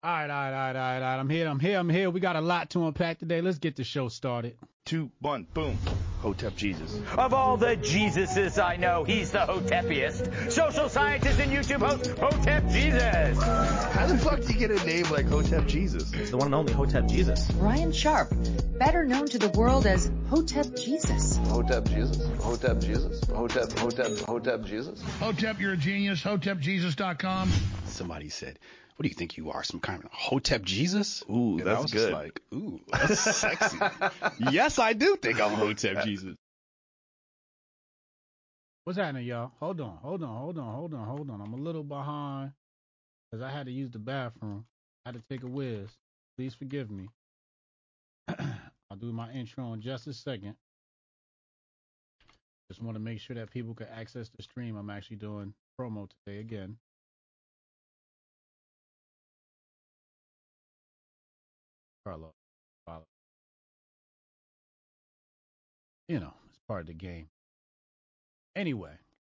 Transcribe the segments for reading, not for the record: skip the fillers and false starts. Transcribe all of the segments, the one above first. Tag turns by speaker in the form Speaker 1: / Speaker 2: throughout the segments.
Speaker 1: All right. I'm here. We got a lot to unpack today. Let's get the show started.
Speaker 2: 2, 1, boom. Hotep Jesus.
Speaker 3: Of all the Jesuses I know, he's the Hotepiest. Social scientist and YouTube host, Hotep Jesus.
Speaker 2: How the fuck do you get a name like Hotep Jesus?
Speaker 4: It's the one and only Hotep Jesus.
Speaker 5: Ryan Sharp, better known to the world as Hotep Jesus.
Speaker 6: Hotep Jesus. Hotep Jesus. Hotep Jesus.
Speaker 7: Hotep, you're a genius. HotepJesus.com.
Speaker 1: Somebody said, what do you think you are, some kind of Hotep Jesus?
Speaker 2: Ooh,
Speaker 1: And
Speaker 2: that's
Speaker 1: I was
Speaker 2: good.
Speaker 1: Just like, ooh, that's sexy. Yes, I do think I'm Hotep Jesus. What's happening, y'all? Hold on. I'm a little behind because I had to use the bathroom. I had to take a whiz. Please forgive me. I'll do my intro in just a second. Just want to make sure that people can access the stream. I'm actually doing promo today again. Carlo. You know, it's part of the game. Anyway.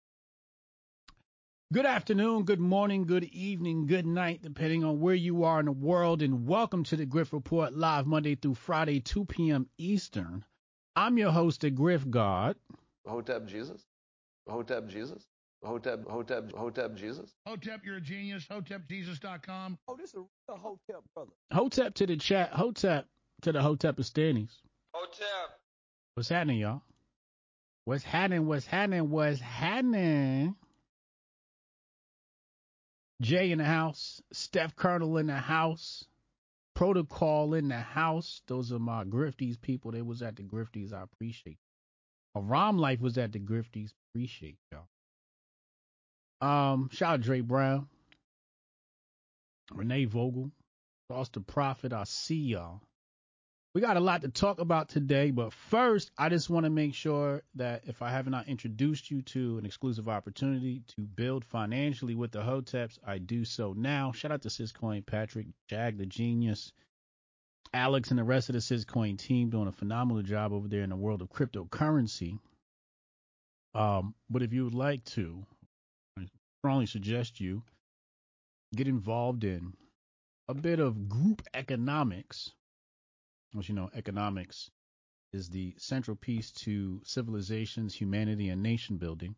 Speaker 1: Good afternoon, good morning, good evening, good night, depending on where you are in the world, and welcome to the Griff Report, live Monday through Friday, 2 p.m. Eastern. I'm your host, the Griff God.
Speaker 6: Hotep Jesus. Hotep Jesus. Hotep Jesus.
Speaker 7: Hotep, you're a genius. HotepJesus.com.
Speaker 8: Oh, this is a Hotep brother.
Speaker 1: Hotep to the chat. Hotep to the Hotepistanis.
Speaker 9: Hotep.
Speaker 1: What's happening, y'all? What's happening? Jay in the house. Steph Colonel in the house. Protocol in the house. Those are my Grifties people. They was at the Grifties. I appreciate it. Ram Life was at the Grifties. Appreciate y'all. Shout out Dre Brown. Renee Vogel. Foster Prophet. I see y'all. We got a lot to talk about today, but first, I just want to make sure that if I have not introduced you to an exclusive opportunity to build financially with the Hoteps, I do so now. Shout out to Syscoin, Patrick, Jag the Genius, Alex, and the rest of the Syscoin team doing a phenomenal job over there in the world of cryptocurrency. But if you would like to, I strongly suggest you get involved in a bit of group economics. As you know, economics is the central piece to civilizations, humanity, and nation building.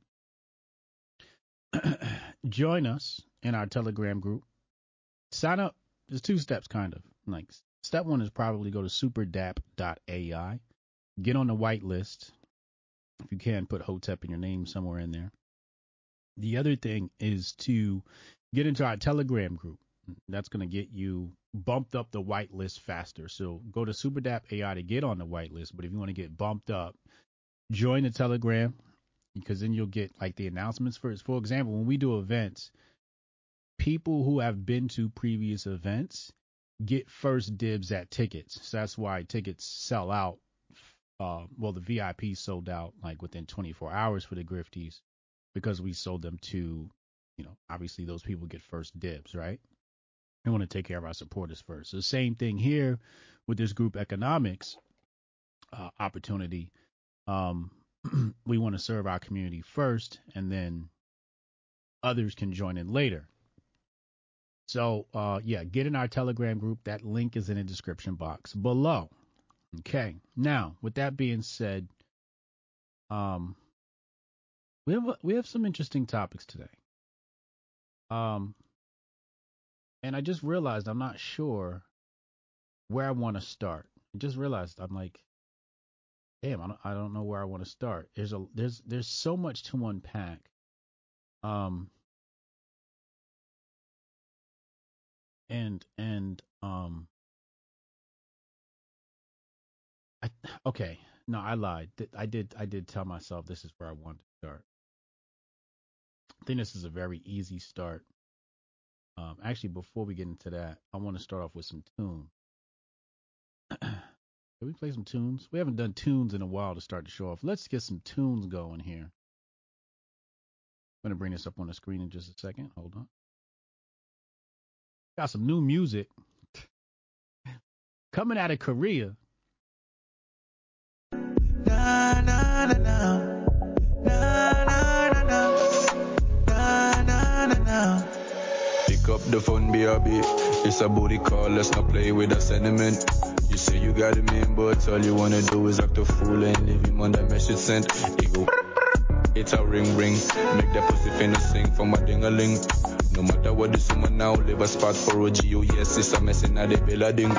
Speaker 1: Join us in our Telegram group. Sign up. There's 2 steps, kind of. Like, step 1 is probably go to superdap.ai. Get on the whitelist. If you can, put Hotep in your name somewhere in there. The other thing is to get into our Telegram group. That's going to get you bumped up the whitelist faster. So go to SuperDAP AI to get on the whitelist. But if you want to get bumped up, join the Telegram, because then you'll get like the announcements first. For example, when we do events, people who have been to previous events get first dibs at tickets. So that's why tickets sell out. Well, the VIP sold out like within 24 hours for the Grifties, because we sold them to, obviously those people get first dibs, right? We want to take care of our supporters first. So the same thing here with this group economics opportunity. We want to serve our community first, and then others can join in later. So, get in our Telegram group. That link is in the description box below. Okay. Now, with that being said, we have some interesting topics today. And I just realized I'm not sure where I want to start. I just realized I'm like, damn, I don't know where I want to start. There's so much to unpack. Okay, no, I lied. I did tell myself this is where I wanted to start. I think this is a very easy start. Actually, before we get into that, I want to start off with some tunes. Can we play some tunes? We haven't done tunes in a while to start the show off. Let's get some tunes going here. I'm going to bring this up on the screen in just a second. Hold on. Got some new music coming out of Korea.
Speaker 10: Na na na na na na na na na na na. Pick up the phone, baby.
Speaker 4: It's a booty call, let's not play with that sentiment. You say you got him in, but all you wanna do is act a fool and leave him on that message sent. Ego, it's a ring ring. Make that pussy finna sing for my ding-a-ling. No matter what the summer now, leave a spot for a G.O. Yes, it's a messing at the Bella Ding.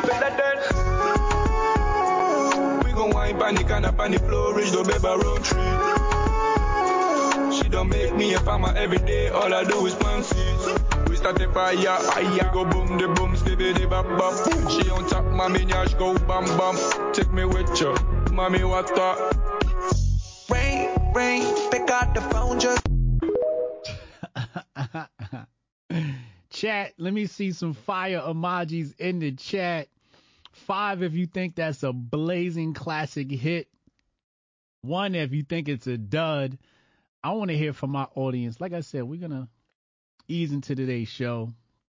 Speaker 4: We gon' wine panic and up on the floor, reach the baby road tree. She don't make me a farmer every day, all I do is plant seeds. We start a fire, go boom the boom, skibbity bop bop. She on top, mommy nyash go bam bam. Take me with you, mommy what that?
Speaker 10: Ring, ring, pick up the phone just.
Speaker 1: Chat, let me see some fire emojis in the chat. 5 if you think that's a blazing classic hit. 1 if you think it's a dud. I want to hear from my audience. Like I said, we're going to ease into today's show.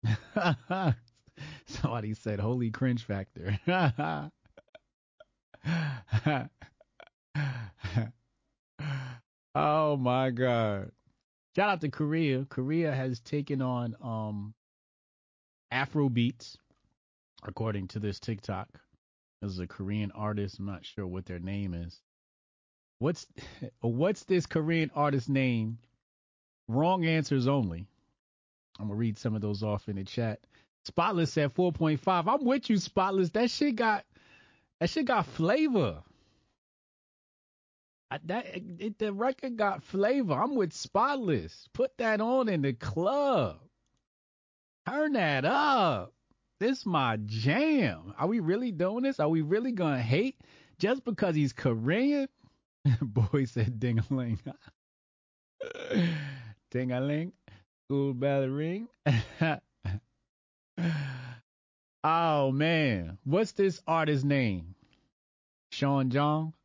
Speaker 1: Somebody said, holy cringe factor. Oh, my God. Shout out to Korea. Korea has taken on Afro beats, according to this TikTok. This is a Korean artist. I'm not sure what their name is. What's this Korean artist name? Wrong answers only. I'm gonna read some of those off in the chat. Spotless said 4.5. I'm with you, Spotless. That shit got flavor. The record got flavor. I'm with Spotless. Put that on in the club. Turn that up. This my jam. Are we really doing this? Are we really gonna hate just because he's Korean? Boy said ding-a-ling. Ding-a-ling. School bell ring. Oh, man. What's this artist's name? Sean Jong?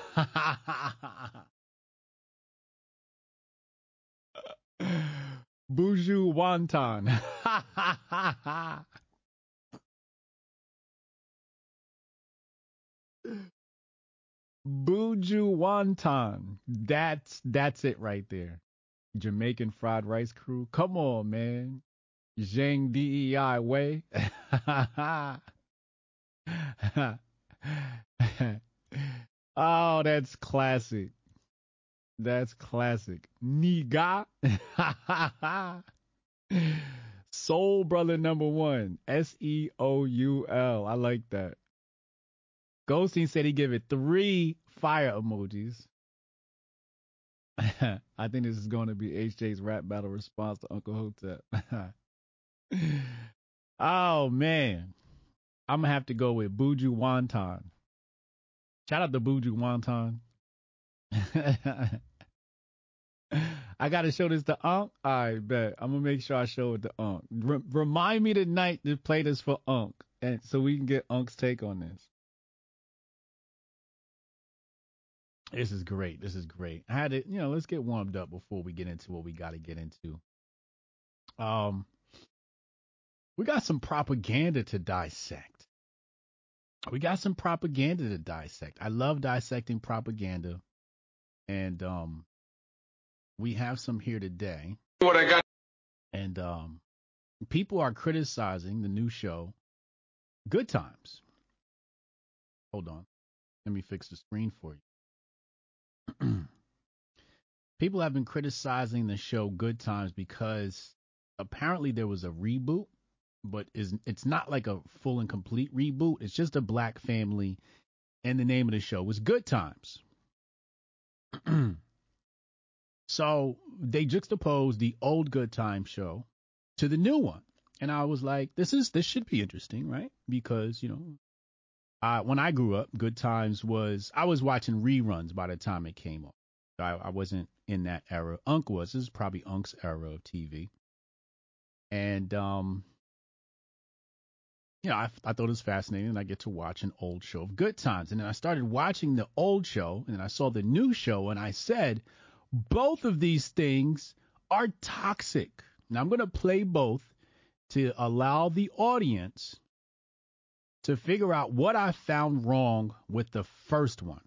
Speaker 1: Buju Wonton. Buju Wonton. That's it right there. Jamaican fried rice crew. Come on, man. Zhang DEI way. Oh, that's classic. That's classic. Niga. Soul Brother number 1. SEOUL. I like that. Goldstein said he give it 3 fire emojis. I think this is going to be HJ's rap battle response to Uncle Hotep. Oh, man. I'm going to have to go with Buju Wonton. Shout out to Buju Wonton. I got to show this to Unc? I bet. I'm going to make sure I show it to Unc. Remind me tonight to play this for Unc, and so we can get Unc's take on this. This is great. This is great. I had to, let's get warmed up before we get into what we got to get into. We got some propaganda to dissect. I love dissecting propaganda. And we have some here today.
Speaker 4: What I got?
Speaker 1: And people are criticizing the new show, Good Times. Hold on. Let me fix the screen for you. People have been criticizing the show Good Times because apparently there was a reboot, but it's not like a full and complete reboot. It's just a black family, and the name of the show was Good Times. So they juxtaposed the old Good Times show to the new one, and I was like, this should be interesting, right? Because when I grew up, Good Times I was watching reruns by the time it came on. I wasn't in that era. Unc was. This is probably Unc's era of TV. And, I thought it was fascinating, and I get to watch an old show of Good Times. And then I started watching the old show, and then I saw the new show, and I said, both of these things are toxic. Now, I'm going to play both to allow the audience to figure out what I found wrong with the first one.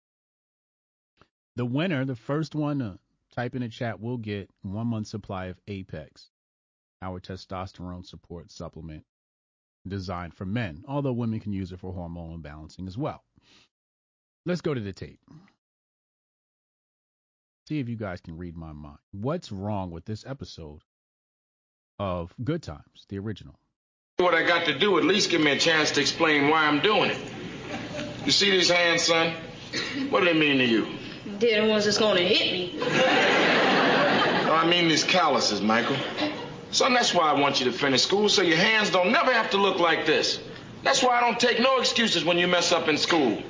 Speaker 1: The winner, the first one, type in the chat, will get 1 month supply of Apex, our testosterone support supplement. designed for men, although women can use it for hormonal balancing as well. Let's go to the tape. See if you guys can read my mind. What's wrong with this episode of Good Times, the original?
Speaker 9: What I got to do, at least give me a chance to explain why I'm doing it. You see these hands, son? What do they mean to you?
Speaker 11: They're the ones that's gonna hit me.
Speaker 9: No, I mean these calluses, Michael. Son, that's why I want you to finish school, so your hands don't never have to look like this. That's why I don't take no excuses when you mess up in school.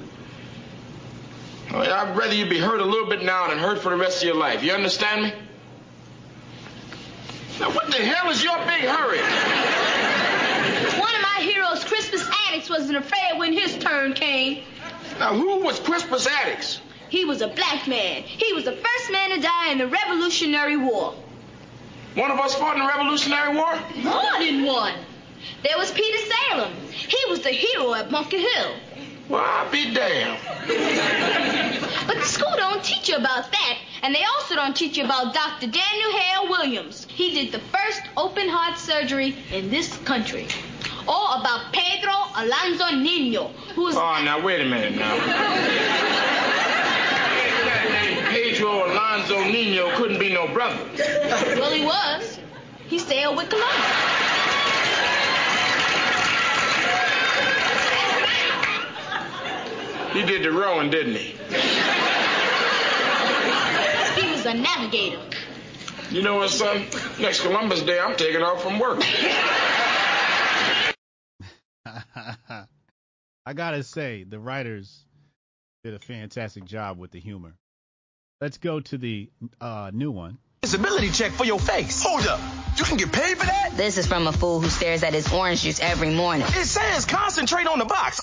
Speaker 9: I'd rather you be hurt a little bit now than hurt for the rest of your life. You understand me? Now, what the hell is your big hurry?
Speaker 11: One of my heroes, Crispus Attucks, wasn't afraid when his turn came.
Speaker 9: Now, who was Crispus Attucks?
Speaker 11: He was a black man. He was the first man to die in the Revolutionary War.
Speaker 9: One of us fought in the Revolutionary War?
Speaker 11: More than one. There was Peter Salem. He was the hero at Bunker Hill.
Speaker 9: Well, I'll be damned.
Speaker 11: But the school don't teach you about that. And they also don't teach you about Dr. Daniel Hale Williams. He did the first open heart surgery in this country. Or about Pedro Alonso Nino, who's...
Speaker 9: Oh, now, wait a minute now. Pedro Alonso Nino couldn't be no brother.
Speaker 11: Well, he was. He sailed with Columbus.
Speaker 9: He did the rowing, didn't he?
Speaker 11: He was a navigator.
Speaker 9: You know what, son? Next Columbus Day, I'm taking off from work.
Speaker 1: I gotta say, the writers did a fantastic job with the humor. Let's go to the new one.
Speaker 10: Disability check for your face. Hold up. You can get paid for that?
Speaker 12: This is from a fool who stares at his orange juice every morning.
Speaker 10: It says concentrate on the box.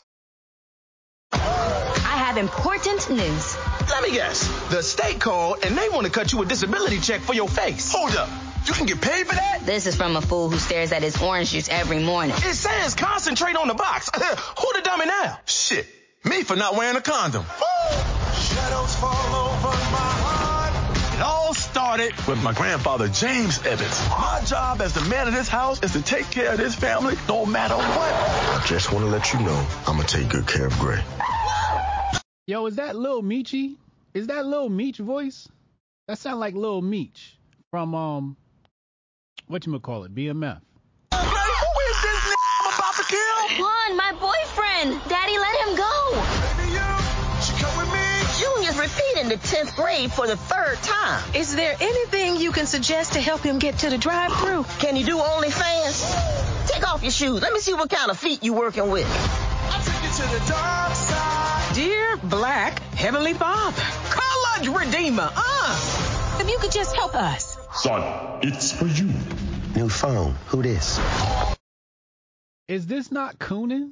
Speaker 12: I have important news.
Speaker 10: Let me guess. The state called and they want to cut you a disability check for your face. Hold up. You can get paid for that?
Speaker 12: This is from a fool who stares at his orange juice every morning.
Speaker 10: It says concentrate on the box. Who the dummy now? Shit. Me for not wearing a condom. Shadows fall over my heart. It all started with my grandfather, James Evans. My job as the man of this house is to take care of this family no matter what.
Speaker 13: I just want to let you know I'm going to take good care of Gray.
Speaker 1: Yo, is that Lil Meechy? Is that Lil Meech voice? That sound like Lil Meech from, whatchamacallit, BMF.
Speaker 10: Who is this I'm about to kill?
Speaker 12: Juan, my boyfriend. Daddy, let him go.
Speaker 10: Baby, she come with me.
Speaker 14: Junior's repeating the 10th grade for the 3rd time.
Speaker 15: Is there anything you can suggest to help him get to the drive-thru?
Speaker 14: Can you do OnlyFans? Take off your shoes. Let me see what kind of feet you working with.
Speaker 10: I'll take you to the dark side.
Speaker 15: Dear Black Heavenly Father, Color Redeemer, if you could just help us.
Speaker 13: Son, it's for you. New phone. Who this?
Speaker 1: Is this not Coonan?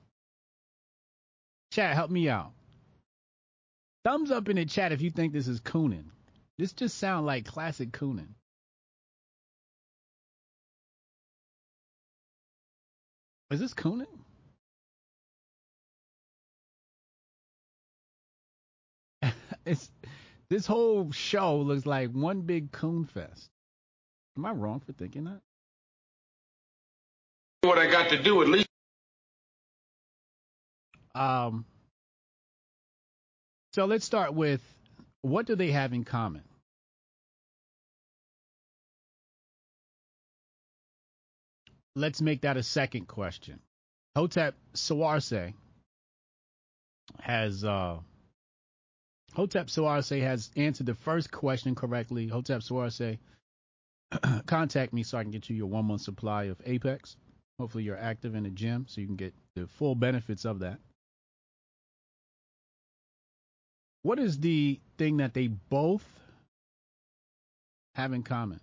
Speaker 1: Chat, help me out. Thumbs up in the chat if you think this is Coonan. This just sounds like classic Coonan. Is this Coonan? This whole show looks like one big coon fest. Am I wrong for thinking that?
Speaker 9: What I got to do, at least.
Speaker 1: So let's start with, what do they have in common? Let's make that a second question. Hotep Sawarse has answered the first question correctly. Hotep Sawarse, contact me so I can get you your 1 month supply of Apex. Hopefully you're active in the gym so you can get the full benefits of that. What is the thing that they both have in common?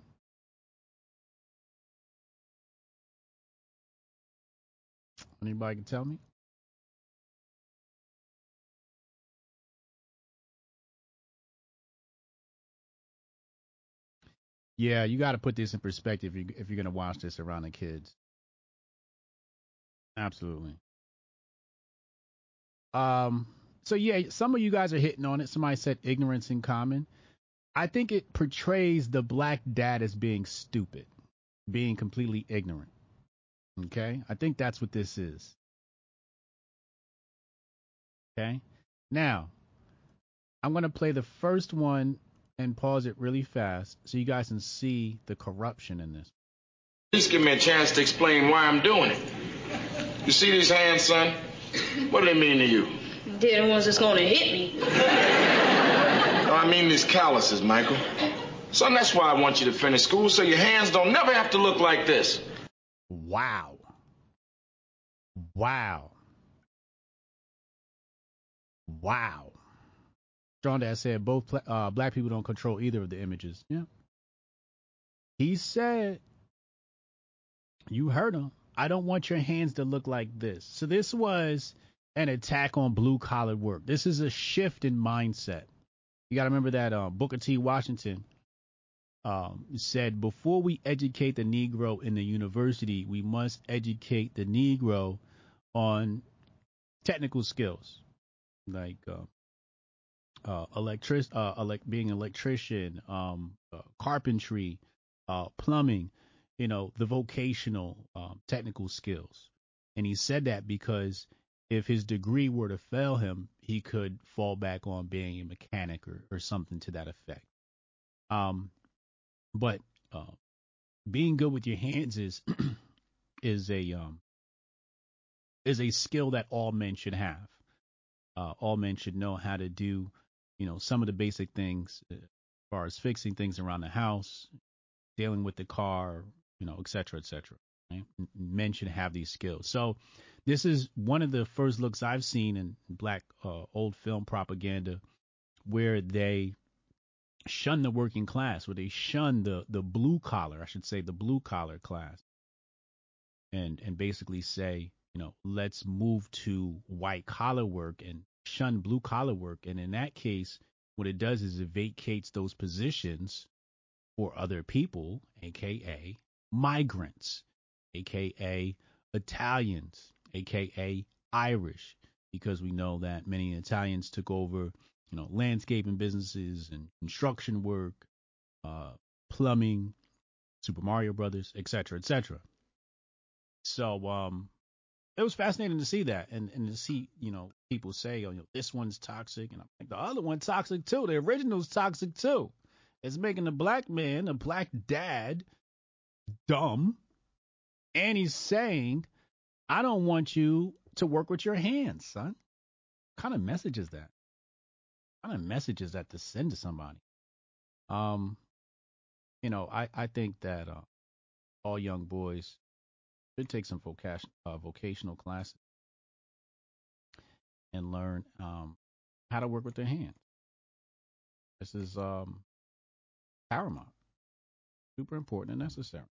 Speaker 1: Anybody can tell me? Yeah, you got to put this in perspective if you're going to watch this around the kids. Absolutely. So yeah, some of you guys are hitting on it. Somebody said ignorance in common. I think it portrays the black dad as being stupid, being completely ignorant. Okay? I think that's what this is. Okay? Now, I'm going to play the first one and pause it really fast so you guys can see the corruption in this.
Speaker 9: Please give me a chance to explain why I'm doing it. You see these hands, son? What do they mean to you?
Speaker 11: They're the ones that's gonna hit me.
Speaker 9: No, I mean these calluses, Michael. Son, that's why I want you to finish school so your hands don't never have to look like this.
Speaker 1: Wow. Wow. Wow. Strong Dad said both black people don't control either of the images. Yeah. He said, you heard him, I don't want your hands to look like this. So this was an attack on blue collar work. This is a shift in mindset. You got to remember that Booker T. Washington said, before we educate the Negro in the university, we must educate the Negro on technical skills like being an electrician, carpentry, plumbing, the vocational technical skills. And he said that because if his degree were to fail him, he could fall back on being a mechanic or something to that effect. But being good with your hands is a skill that all men should have. All men should know how to do, some of the basic things as far as fixing things around the house, dealing with the car, et cetera, et cetera. Right? Men should have these skills. So this is one of the first looks I've seen in black old film propaganda where they shun the working class, where they shun the blue collar, I should say the blue collar class, and basically say, let's move to white collar work and shun blue collar work. And in that case, what it does is it vacates those positions for other people, aka migrants, aka Italians, aka Irish, because we know that many Italians took over, landscaping businesses and construction work, plumbing, Super Mario Brothers, et cetera, et cetera. So it was fascinating to see that and to see, people say, this one's toxic. And I'm like, the other one's toxic too. The original's toxic too. It's making a black man, a black dad, dumb. And he's saying, I don't want you to work with your hands, son. What kind of message is that? What kind of message is that to send to somebody? I think that all young boys should take some vocational classes and learn how to work with their hands. This is paramount, super important and necessary.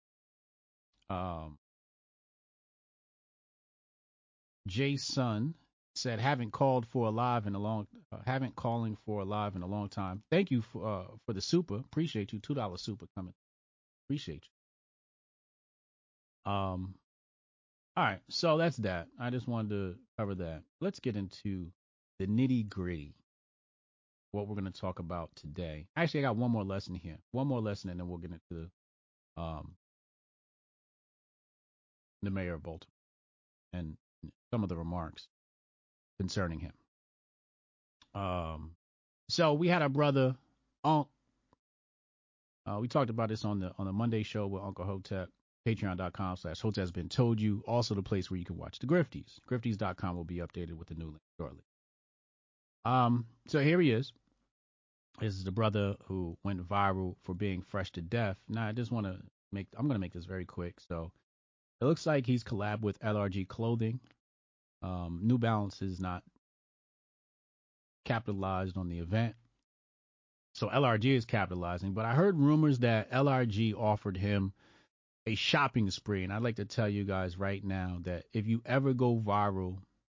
Speaker 1: Jason said, haven't calling for a live in a long time. Thank you for the super. Appreciate you. $2 super coming. Appreciate you. All right, so that's that. I just wanted to cover that. Let's get into the nitty gritty. What we're going to talk about today. Actually, I got one more lesson here. One more lesson, and then we'll get into the mayor of Baltimore and some of the remarks concerning him. So we had our brother Unc. We talked about this on the Monday show with Uncle Hotep. Patreon.com/Hotep's Been Told You. Also the place where you can watch the Grifties. Grifties.com will be updated with the new link shortly. So here he is. This is the brother who went viral for being fresh to death. Now I just want to I'm going to make this very quick. So it looks like he's collabed with LRG Clothing. New Balance is not capitalized on the event. So LRG is capitalizing, but I heard rumors that LRG offered him a shopping spree. And I'd like to tell you guys right now that if you ever go viral,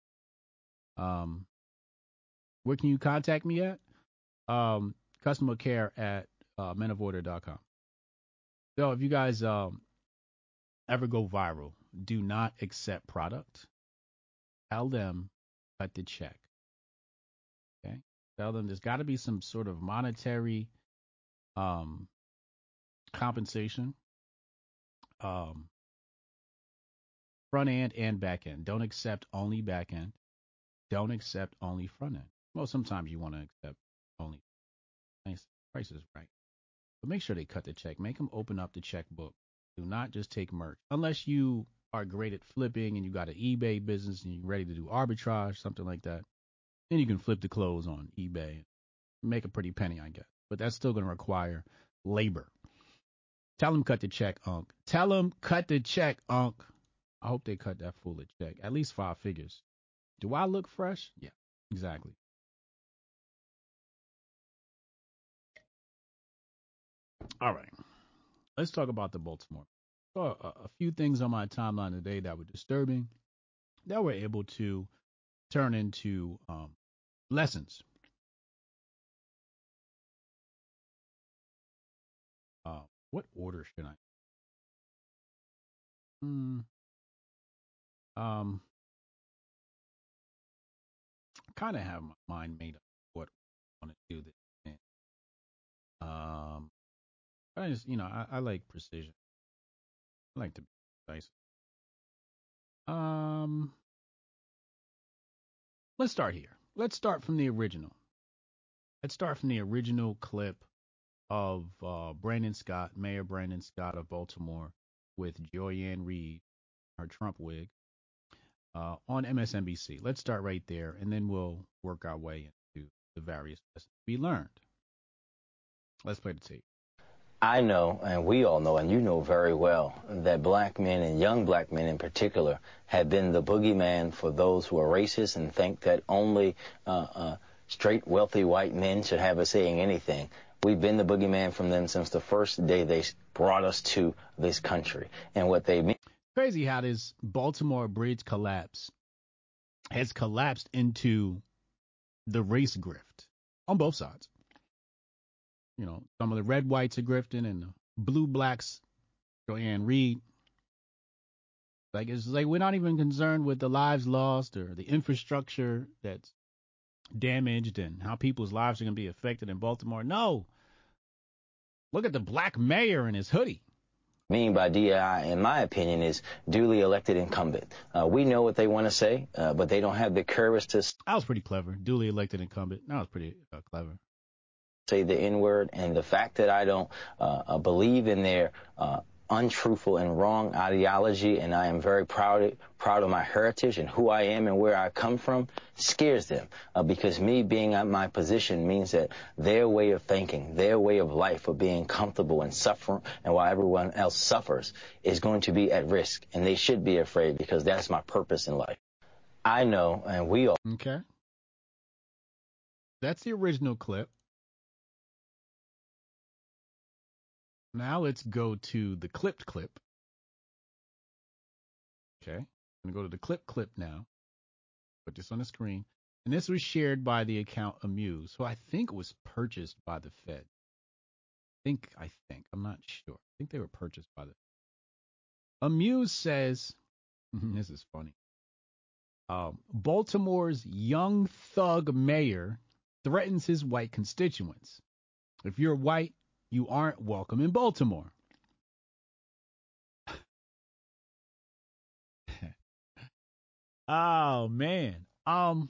Speaker 1: where can you contact me at? Customer care at menoforder.com. So if you guys ever go viral, do not accept product. Tell them cut the check. Okay? Tell them there's got to be some sort of monetary compensation. front end and back end. Don't accept only back end. Don't accept only front end. Well, sometimes you want to accept only nice prices, right? But make sure they cut the check. Make them open up the checkbook. Do not just take merch. Unless you are great at flipping and you got an eBay business and you're ready to do arbitrage, something like that. Then you can flip the clothes on eBay. Make a pretty penny, I guess. But that's still going to require labor. Tell them cut the check, Unc. Tell them cut the check, Unc. I hope they cut that fool a check. At least 5 figures. Do I look fresh? Yeah, exactly. All right. Let's talk about the Baltimore. So, a few things on my timeline today that were disturbing that were able to turn into lessons. What order should I? Kind of have my mind made up what I want to do this. I just, I like precision. I like to be precise. Let's start here. Let's start from the original. Let's start from the original clip of Brandon Scott, Mayor Brandon Scott of Baltimore, with Joy-Ann Reid, her Trump wig, on MSNBC. Let's start right there, and then we'll work our way into the various lessons we learned. Let's play the tape.
Speaker 16: I know, and we all know, and you know very well, that black men, and young black men in particular, have been the boogeyman for those who are racist and think that only straight, wealthy white men should have a say in anything. We've been the boogeyman from them since the first day they brought us to this country. And what they mean.
Speaker 1: Crazy how this Baltimore bridge collapse has collapsed into the race grift on both sides. Some of the red whites are grifting and the blue blacks, Joy-Ann Reid. It's like we're not even concerned with the lives lost or the infrastructure that's damaged and how people's lives are going to be affected in Baltimore. No. Look at the black mayor in his hoodie.
Speaker 16: Mean by DEI, in my opinion, is duly elected incumbent. We know what they want to say, but they don't have the courage to.
Speaker 1: That was pretty clever. Duly elected incumbent. That was pretty clever.
Speaker 16: Say the N-word, and the fact that I don't believe in their untruthful and wrong ideology, and I am very proud of my heritage and who I am and where I come from, scares them. Because me being at my position means that their way of thinking, their way of life of being comfortable and suffering, and while everyone else suffers, is going to be at risk. And they should be afraid, because that's my purpose in life. I know, and we all.
Speaker 1: Okay. That's the original clip. Now let's go to the clipped clip. Okay. I'm going to go to the clip now. Put this on the screen. And this was shared by the account Amuse, who I think was purchased by the Fed. I think. I'm not sure. I think they were purchased by the Amuse says, this is funny. Baltimore's young thug mayor threatens his white constituents. If you're white, you aren't welcome in Baltimore. Oh man. I'm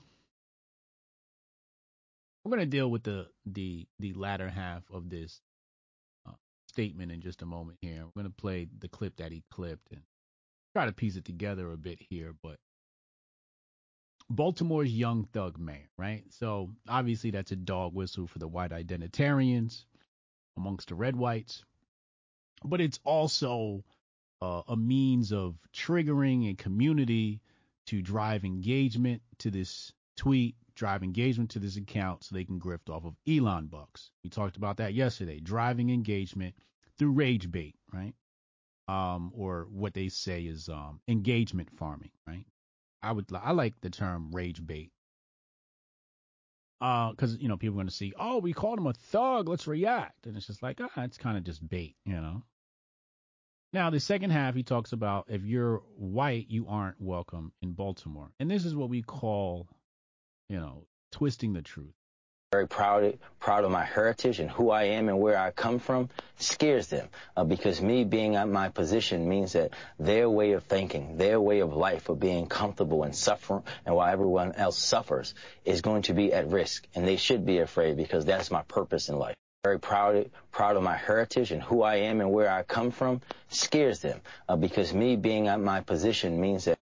Speaker 1: going to deal with the latter half of this statement in just a moment here. We're going to play the clip that he clipped and try to piece it together a bit here, but Baltimore's young thug mayor, right? So obviously that's a dog whistle for the white identitarians amongst the red whites, but it's also a means of triggering a community to drive engagement to this tweet, drive engagement to this account so they can grift off of Elon bucks. We talked about that yesterday, driving engagement through rage bait, right? Or what they say is engagement farming, right? I like the term rage bait. Because, people are going to see, oh, we called him a thug, let's react. And it's just like, it's kind of just bait, Now, the second half, he talks about if you're white, you aren't welcome in Baltimore. And this is what we call, twisting the truth.
Speaker 16: very proud of my heritage and who I am and where I come from scares them because me being at my position means that their way of thinking, their way of life of being comfortable and suffering and while everyone else suffers is going to be at risk, and they should be afraid because that's my purpose in life. Very proud of my heritage and who I am and where I come from scares them because me being at my position means that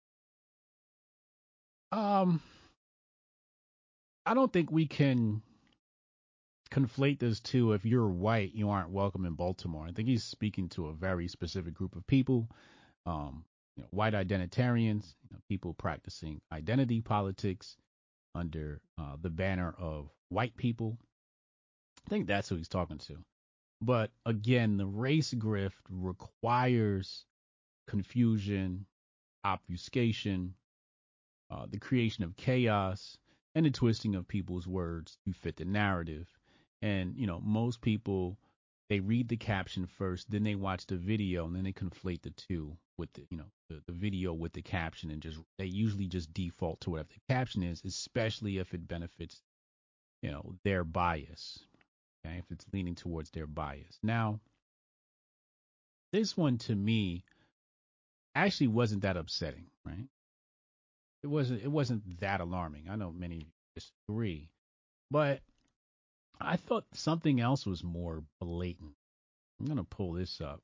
Speaker 1: I don't think we can conflate those two. If you're white, you aren't welcome in Baltimore. I think he's speaking to a very specific group of people, white identitarians, people practicing identity politics under the banner of white people. I think that's who he's talking to. But again, the race grift requires confusion, obfuscation, the creation of chaos, and the twisting of people's words to fit the narrative. And, most people, they read the caption first, then they watch the video, and then they conflate the two with the video with the caption, and they usually just default to whatever the caption is, especially if it benefits, their bias. Okay, if it's leaning towards their bias. Now, this one to me actually wasn't that upsetting, right? It wasn't that alarming. I know many of you disagree, but I thought something else was more blatant. I'm going to pull this up.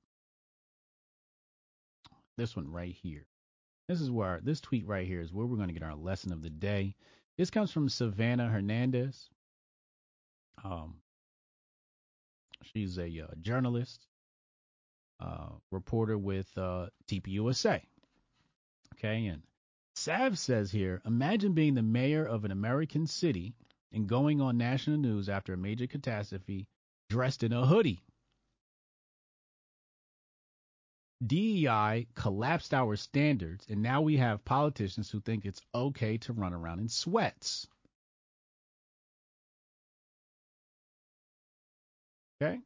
Speaker 1: This one right here. This tweet right here is where we're going to get our lesson of the day. This comes from Savannah Hernandez. She's a journalist, reporter with TPUSA. Okay, and Sav says here, imagine being the mayor of an American city and going on national news after a major catastrophe dressed in a hoodie. DEI collapsed our standards, and now we have politicians who think it's okay to run around in sweats. Okay?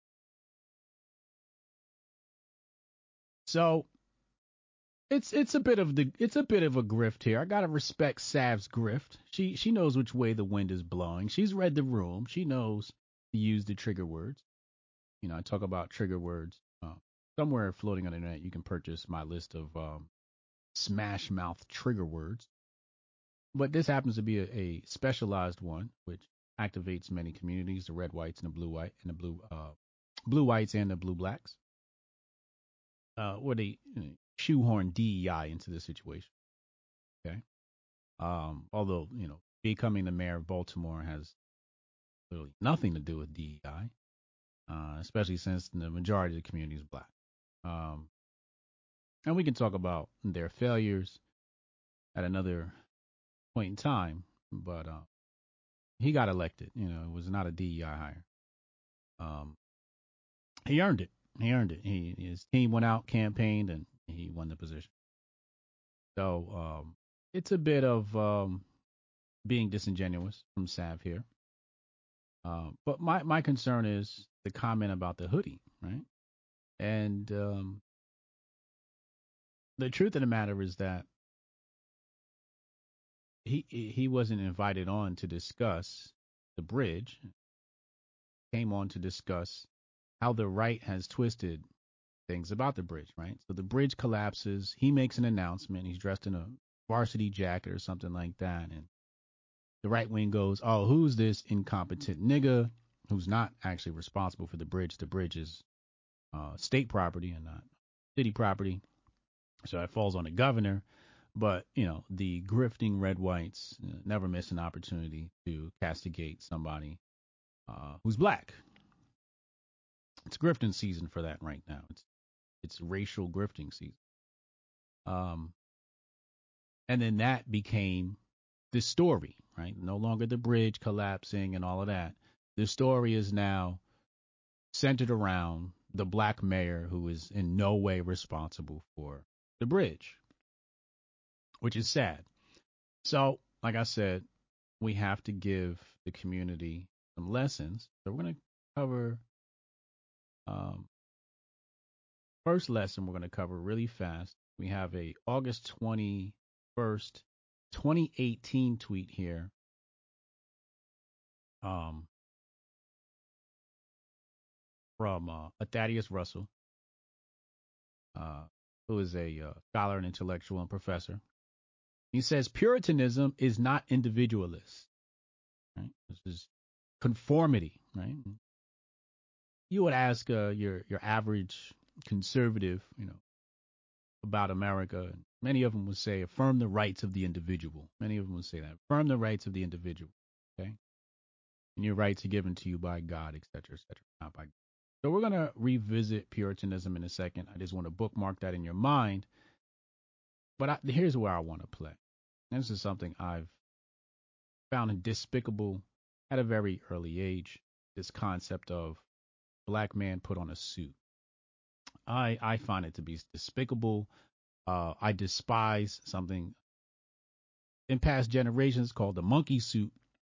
Speaker 1: So it's a bit of a grift here. I gotta respect Sav's grift. She knows which way the wind is blowing. She's read the room. She knows to use the trigger words. I talk about trigger words. Somewhere floating on the internet, you can purchase my list of smash mouth trigger words. But this happens to be a specialized one, which activates many communities: the red whites and the blue blue whites and the blue blacks. Where they shoehorn DEI into the situation. Okay. Although, becoming the mayor of Baltimore has literally nothing to do with DEI, especially since the majority of the community is black. And we can talk about their failures at another point in time, but he got elected. It was not a DEI hire. He earned it. His team went out, campaigned, and he won the position. So it's a bit of being disingenuous from Sav here. But my concern is the comment about the hoodie, right? And the truth of the matter is that he wasn't invited on to discuss the bridge. Came on to discuss how the right has twisted things about the bridge, right? So the bridge collapses. He makes an announcement. He's dressed in a varsity jacket or something like that. And the right wing goes, oh, who's this incompetent nigga who's not actually responsible for the bridge? The bridge is state property and not city property. So it falls on the governor. But, the grifting red whites never miss an opportunity to castigate somebody who's black. It's grifting season for that right now. It's racial grifting season. And then that became the story, right? No longer the bridge collapsing and all of that. The story is now centered around the black mayor who is in no way responsible for the bridge, which is sad. So, like I said, we have to give the community some lessons. So we're going to cover first lesson we're going to cover really fast. We have a August 21st, 2018 tweet here from Thaddeus Russell, who is a scholar and intellectual and professor. He says Puritanism is not individualist. Right? This is conformity. Right? You would ask your average conservative, about America, and many of them would say affirm the rights of the individual. Many of them would say that affirm the rights of the individual. Okay, and your rights are given to you by God, etc., etc., not by God. So we're gonna revisit Puritanism in a second. I just want to bookmark that in your mind. But here's where I want to play. And this is something I've found despicable at a very early age. This concept of black man put on a suit. I find it to be despicable. I despise something in past generations called the monkey suit.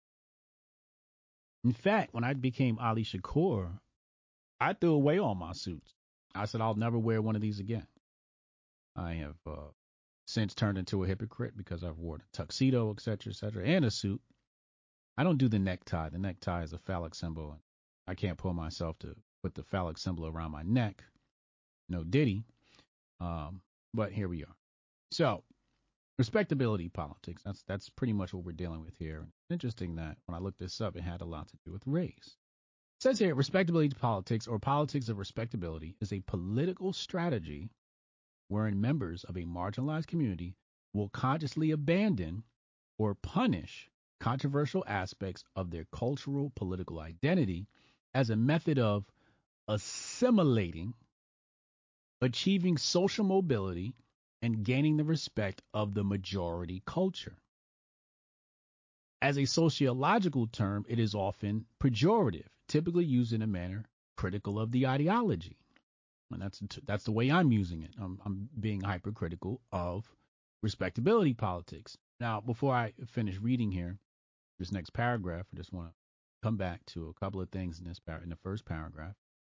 Speaker 1: In fact, when I became Ali Shakur, I threw away all my suits. I said, I'll never wear one of these again. I have since turned into a hypocrite because I've worn a tuxedo, etc., and a suit. I don't do the necktie. The necktie is a phallic symbol. I can't pull myself to put the phallic symbol around my neck. No diddy. But here we are. So, respectability politics. That's pretty much what we're dealing with here. It's interesting that when I looked this up, it had a lot to do with race. It says here, respectability politics or politics of respectability is a political strategy wherein members of a marginalized community will consciously abandon or punish controversial aspects of their cultural political identity as a method of assimilating, achieving social mobility, and gaining the respect of the majority culture. As a sociological term, it is often pejorative, typically used in a manner critical of the ideology. And that's the way I'm using it. I'm being hypercritical of respectability politics. Now, before I finish reading here, this next paragraph, I just want to come back to a couple of things in the first paragraph.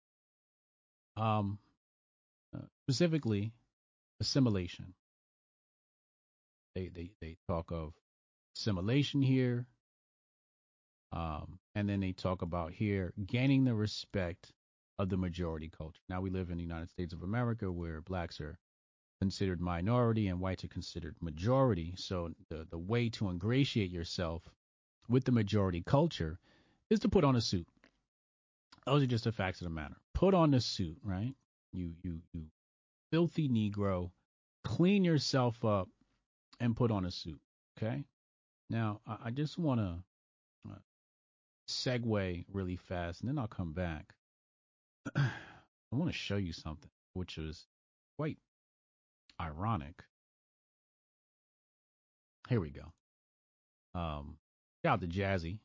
Speaker 1: Specifically, assimilation. They talk of assimilation here, and then they talk about here gaining the respect of the majority culture. Now we live in the United States of America where blacks are considered minority and whites are considered majority. So the way to ingratiate yourself with the majority culture is to put on a suit. Those are just the facts of the matter. Put on the suit, right? You filthy Negro, clean yourself up and put on a suit. Okay. Now I just want to segue really fast, and then I'll come back. I want to show you something, which is quite ironic. Here we go. Shout out to Jazzy.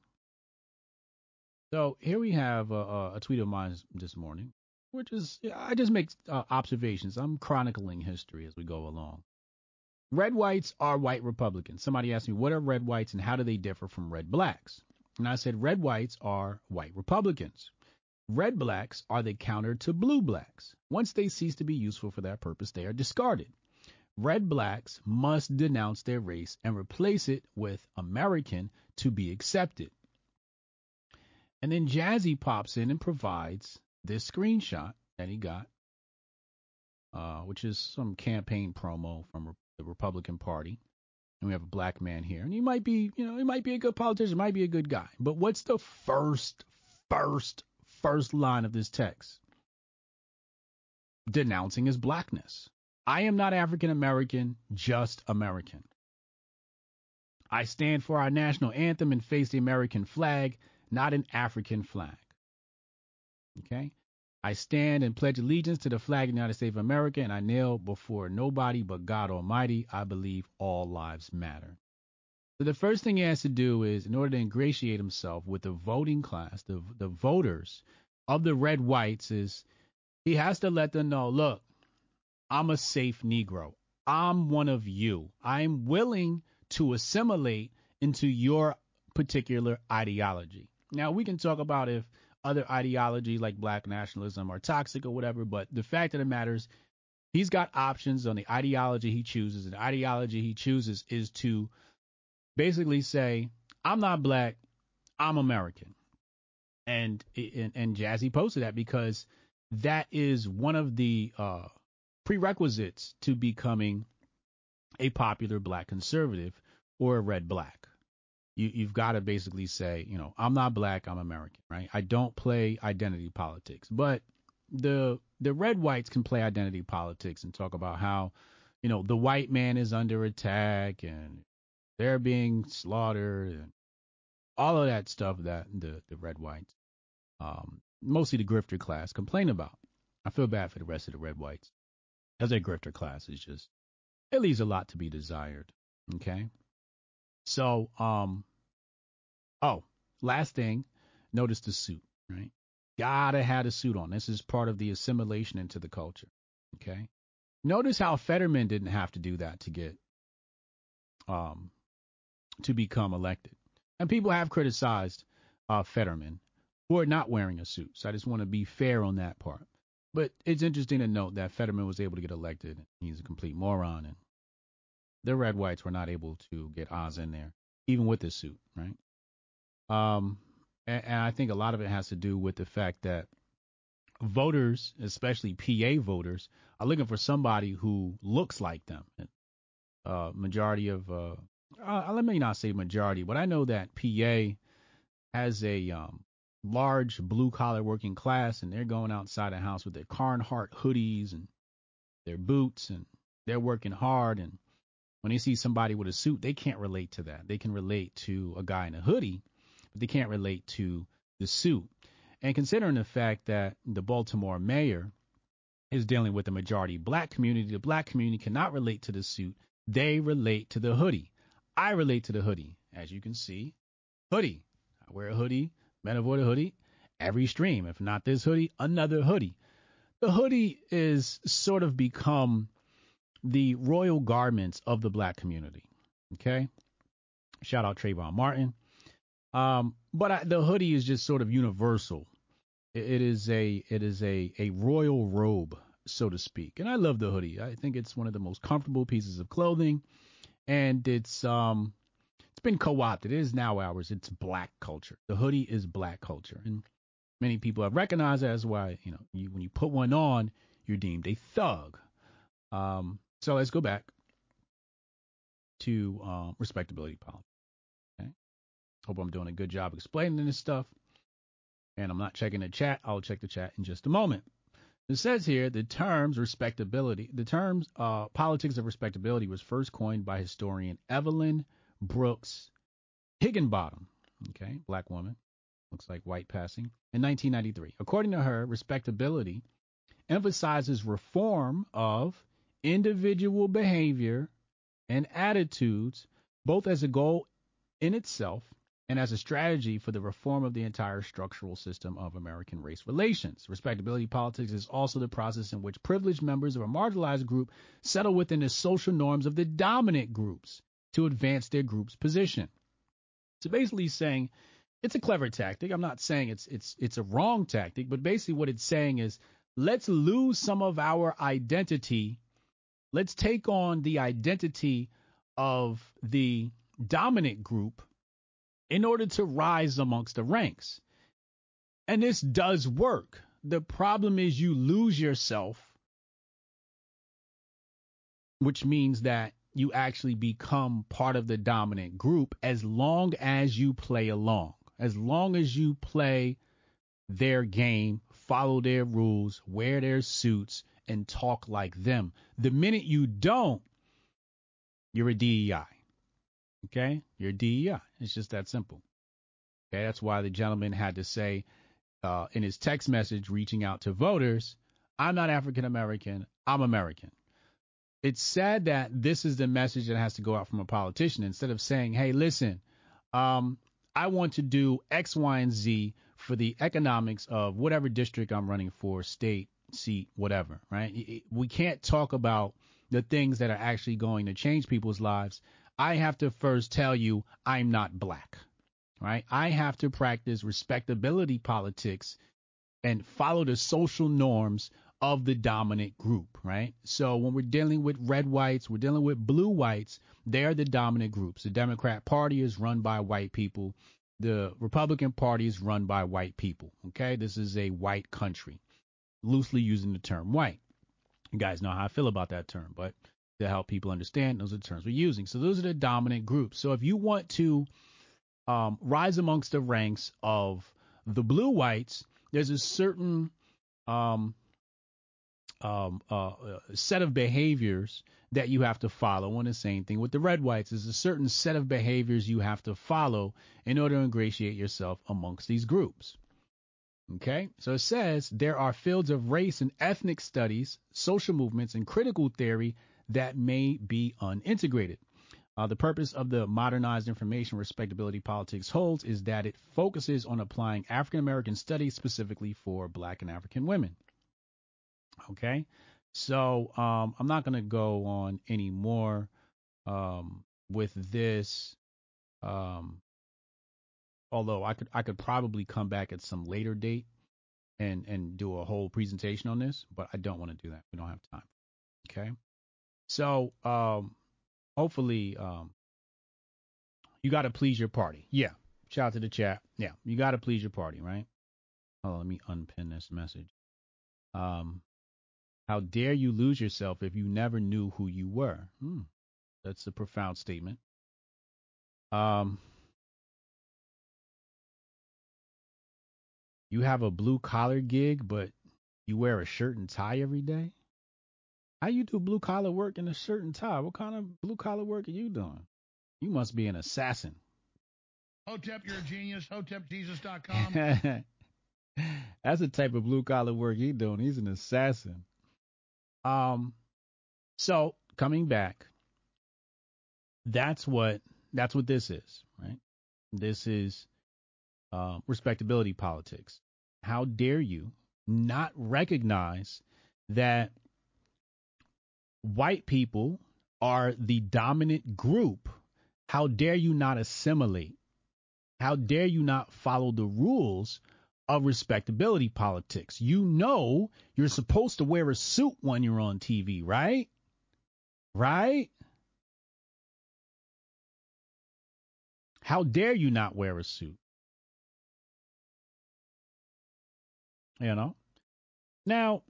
Speaker 1: So here we have a tweet of mine this morning, which is, I just make observations. I'm chronicling history as we go along. Red whites are white Republicans. Somebody asked me, what are red whites and how do they differ from red blacks? And I said, red whites are white Republicans. Red blacks are the counter to blue blacks. Once they cease to be useful for that purpose, they are discarded. Red blacks must denounce their race and replace it with American to be accepted. And then Jazzy pops in and provides this screenshot that he got, which is some campaign promo from the Republican Party. And we have a black man here. And he might be, he might be a good politician, might be a good guy. But what's the first line of this text? Denouncing his blackness. I am not African American, just American. I stand for our national anthem and face the American flag, not an African flag. Okay? I stand and pledge allegiance to the flag of the United States of America, and I kneel before nobody but God Almighty. I believe all lives matter. So the first thing he has to do is, in order to ingratiate himself with the voting class, the voters of the red whites, is he has to let them know, look, I'm a safe Negro. I'm one of you. I'm willing to assimilate into your particular ideology. Now, we can talk about if other ideologies like black nationalism are toxic or whatever, but the fact of the matter is he's got options on the ideology he chooses. And the ideology he chooses is to basically say, I'm not black, I'm American. And Jazzy posted that because that is one of the prerequisites to becoming a popular black conservative or a red black. You've got to basically say, I'm not black, I'm American, right? I don't play identity politics. But the red whites can play identity politics and talk about how, the white man is under attack and they're being slaughtered and all of that stuff that the red whites, mostly the grifter class, complain about. I feel bad for the rest of the red whites, because their grifter class is just, it leaves a lot to be desired. Okay. So, last thing, notice the suit, right? Gotta have a suit on. This is part of the assimilation into the culture. Okay. Notice how Fetterman didn't have to do that to get, to become elected. And people have criticized Fetterman for not wearing a suit. So I just want to be fair on that part. But it's interesting to note that Fetterman was able to get elected. He's a complete moron, and the red whites were not able to get Oz in there, even with his suit, right? And I think a lot of it has to do with the fact that voters, especially PA voters, are looking for somebody who looks like them. Majority of, let me not say majority, but I know that PA has a large blue-collar working class, and they're going outside the house with their Carhartt hoodies and their boots, and they're working hard. And when they see somebody with a suit, they can't relate to that. They can relate to a guy in a hoodie, but they can't relate to the suit. And considering the fact that the Baltimore mayor is dealing with the majority black community, the black community cannot relate to the suit. They relate to the hoodie. I relate to the hoodie. As you can see, hoodie. I wear a hoodie. Men avoid a hoodie every stream. If not this hoodie, another hoodie. The hoodie is sort of become the royal garments of the black community. Okay. Shout out Trayvon Martin. But the hoodie is just sort of universal. It is a royal robe, so to speak. And I love the hoodie. I think it's one of the most comfortable pieces of clothing, and it's been co-opted. It is now ours. It's black culture. The hoodie is black culture, and many people have recognized that. That's why when you put one on, you're deemed a thug. So let's go back to respectability politics. Okay. Hope I'm doing a good job explaining this stuff. And I'm not checking the chat. I'll check the chat in just a moment. It says here the terms respectability. The terms politics of respectability was first coined by historian Evelyn Brooks Higginbottom. Okay, black woman, looks like white passing, in 1993. According to her, respectability emphasizes reform of individual behavior and attitudes, both as a goal in itself and as a strategy for the reform of the entire structural system of American race relations. Respectability politics is also the process in which privileged members of a marginalized group settle within the social norms of the dominant groups to advance their group's position. So basically saying it's a clever tactic. I'm not saying it's a wrong tactic, but basically what it's saying is let's lose some of our identity. Let's take on the identity of the dominant group in order to rise amongst the ranks. And this does work. The problem is you lose yourself, which means that you actually become part of the dominant group as long as you play along, as long as you play their game, follow their rules, wear their suits, and talk like them. The minute you don't, you're a DEI. Okay? You're a DEI. It's just that simple. Okay? That's why the gentleman had to say in his text message reaching out to voters, I'm not African American, I'm American. It's sad that this is the message that has to go out from a politician instead of saying, hey, listen, I want to do X, Y, and Z for the economics of whatever district I'm running for, state, seat, whatever, right? We can't talk about the things that are actually going to change people's lives. I have to first tell you I'm not black, right? I have to practice respectability politics and follow the social norms of the dominant group, right? So when we're dealing with red whites, we're dealing with blue whites, they're the dominant groups. The Democrat Party is run by white people. the Republican Party is run by white people. Okay, this is a white country, loosely using the term white. You guys know how I feel about that term, but to help people understand, those are the terms we're using. So those are the dominant groups. So if you want to rise amongst the ranks of the blue whites, there's a certain set of behaviors that you have to follow. And the same thing with the red whites. There's a certain set of behaviors you have to follow in order to ingratiate yourself amongst these groups. Okay, so it says there are fields of race and ethnic studies, social movements, and critical theory that may be unintegrated. The purpose of the modernized information respectability politics holds is that it focuses on applying African American studies specifically for Black and African women. Okay, so I'm not going to go on any more with this. Although I could probably come back at some later date and do a whole presentation on this, but I don't want to do that. We don't have time. Okay. So hopefully you got to please your party. Yeah. Shout out to the chat. Yeah. You got to please your party, right? Hold on, let me unpin this message. How dare you lose yourself if you never knew who you were? That's a profound statement. You have a blue collar gig, but you wear a shirt and tie every day? How you do blue collar work in a shirt and tie? What kind of blue collar work are you doing? You must be an assassin.
Speaker 7: Hotep, you're a genius. HotepJesus.com.
Speaker 1: That's the type of blue collar work he's doing. He's an assassin. So coming back, that's what this is, right? This is respectability politics. How dare you not recognize that white people are the dominant group? How dare you not assimilate? How dare you not follow the rules of respectability politics? You know you're supposed to wear a suit when you're on TV, right? Right? How dare you not wear a suit? You know? Now,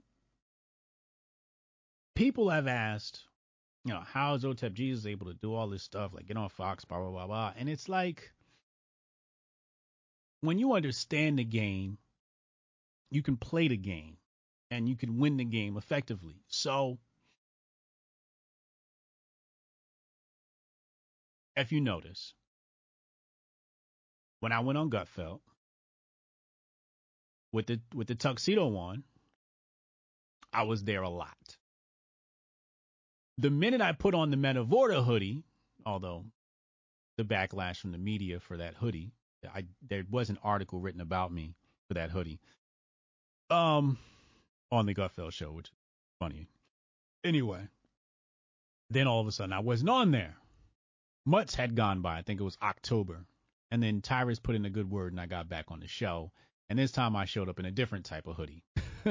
Speaker 1: people have asked, how is Hotep Jesus able to do all this stuff, like get on Fox, blah, blah, blah, blah. And it's like, when you understand the game, you can play the game and you can win the game effectively. So, if you notice, when I went on Gutfeld with the tuxedo on, I was there a lot. The minute I put on the Men of Order hoodie, although the backlash from the media for that hoodie, there was an article written about me for that hoodie, on the Gutfeld show, which is funny. Anyway, then all of a sudden I wasn't on there. Months had gone by. I think it was October. And then Tyrus put in a good word and I got back on the show. And this time I showed up in a different type of hoodie.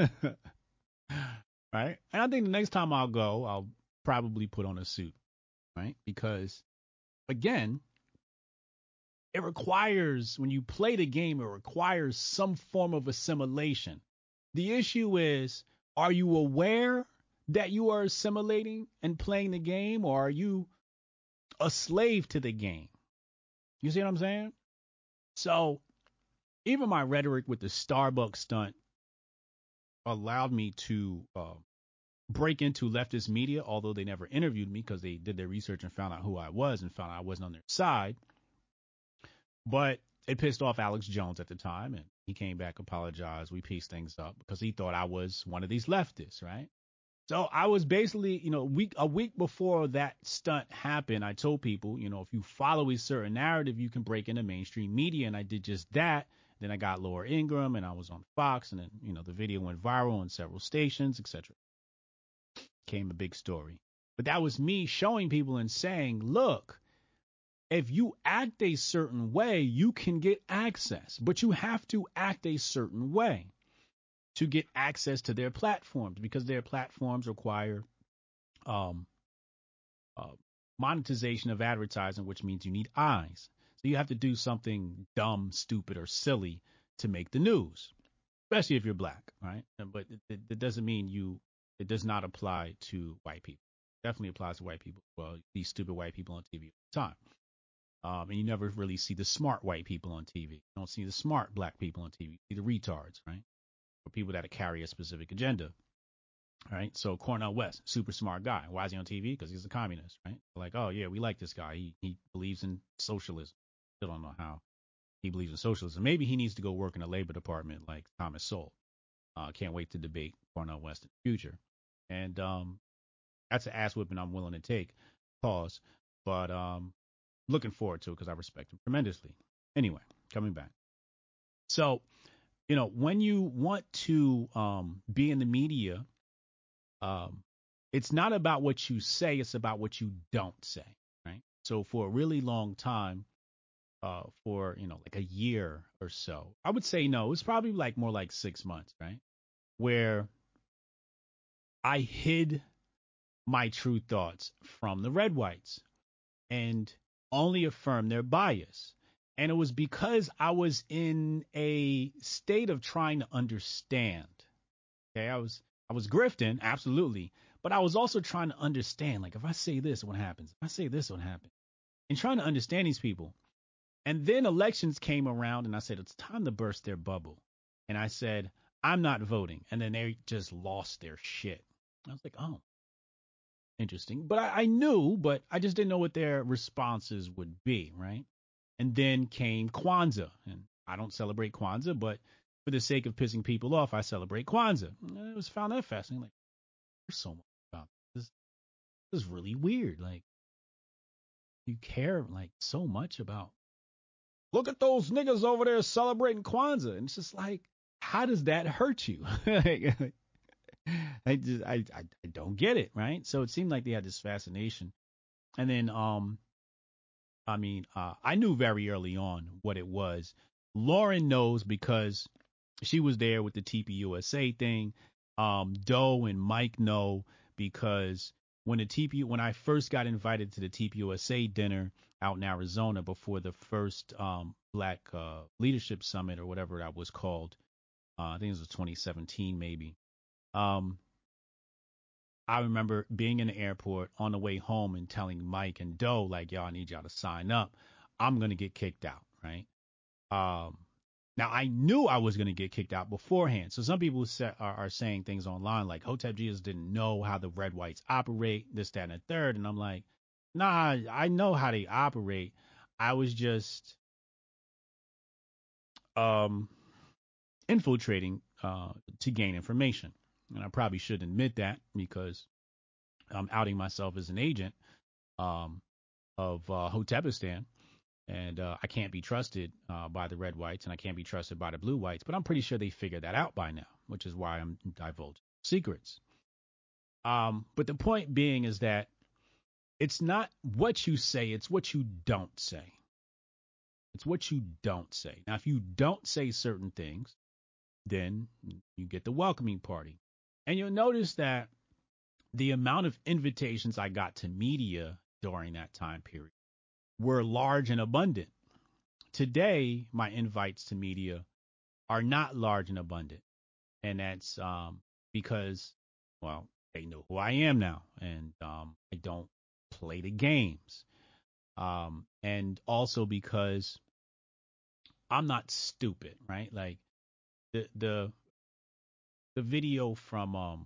Speaker 1: Right? And I think the next time I'll go, I'll probably put on a suit. Right? Because, again, it requires, when you play the game, it requires some form of assimilation. The issue is, are you aware that you are assimilating and playing the game, or are you a slave to the game? You see what I'm saying? So even my rhetoric with the Starbucks stunt allowed me to break into leftist media, although they never interviewed me because they did their research and found out who I was and found out I wasn't on their side. But it pissed off Alex Jones at the time, and he came back, apologized. We pieced things up because he thought I was one of these leftists, right? So I was basically, a week before that stunt happened, I told people, if you follow a certain narrative, you can break into mainstream media. And I did just that. Then I got Laura Ingraham and I was on Fox, and then, the video went viral on several stations, etc. Became a big story. But that was me showing people and saying, look, if you act a certain way, you can get access, but you have to act a certain way to get access to their platforms, because their platforms require monetization of advertising, which means you need eyes. So you have to do something dumb, stupid, or silly to make the news, especially if you're black, right? But it doesn't mean it does not apply to white people. Definitely applies to white people. Well, these stupid white people on TV all the time. And you never really see the smart white people on TV. You don't see the smart black people on TV. You see the retards, right? Or people that carry a specific agenda, right? So Cornel West, super smart guy. Why is he on TV? Because he's a communist, right? Like, oh yeah, we like this guy. He believes in socialism. Still don't know how he believes in socialism. Maybe he needs to go work in a labor department like Thomas Sowell. Can't wait to debate Cornel West in the future. And that's an ass whipping I'm willing to take. Pause. But looking forward to it because I respect him tremendously. Anyway, coming back. So, when you want to be in the media, it's not about what you say, it's about what you don't say, right? So for a really long time, for, like a year or so, I would say no, it's probably more like 6 months, right? Where I hid my true thoughts from the red whites and only affirmed their bias. And it was because I was in a state of trying to understand. Okay, I was grifting, absolutely, but I was also trying to understand, like, if I say this, what happens? If I say this, what happens? And trying to understand these people. And then elections came around and I said, it's time to burst their bubble. And I said, I'm not voting. And then they just lost their shit. I was like, oh, interesting. But I knew, but I just didn't know what their responses would be, right? And then came Kwanzaa. And I don't celebrate Kwanzaa, but for the sake of pissing people off, I celebrate Kwanzaa. And I was found that fascinating. Like, there's so much about this. This is really weird. Like, you care like so much about. Look at those niggas over there celebrating Kwanzaa, and it's just like, how does that hurt you? I don't get it, right? So it seemed like they had this fascination, and then I knew very early on what it was. Lauren knows because she was there with the TPUSA thing. Doe and Mike know because when I first got invited to the TPUSA dinner out in Arizona before the first Black Leadership Summit or whatever that was called, I think it was 2017 maybe. I remember being in the airport on the way home and telling Mike and Doe, like, yo, I need y'all to sign up. I'm going to get kicked out, right? Now, I knew I was going to get kicked out beforehand. So some people are saying things online like Hotep Jesus didn't know how the red whites operate, this, that, and the third. And I'm like, nah, I know how they operate. I was just infiltrating to gain information. And I probably should admit that because I'm outing myself as an agent of Hotepistan. And I can't be trusted by the red whites, and I can't be trusted by the blue whites. But I'm pretty sure they figured that out by now, which is why I'm divulging secrets. But the point being is that it's not what you say, it's what you don't say. It's what you don't say. Now, if you don't say certain things, then you get the welcoming party. And you'll notice that the amount of invitations I got to media during that time period were large and abundant. Today, my invites to media are not large and abundant. And that's because, well, they know who I am now. And I don't play the games. And also because I'm not stupid, right? Like the video from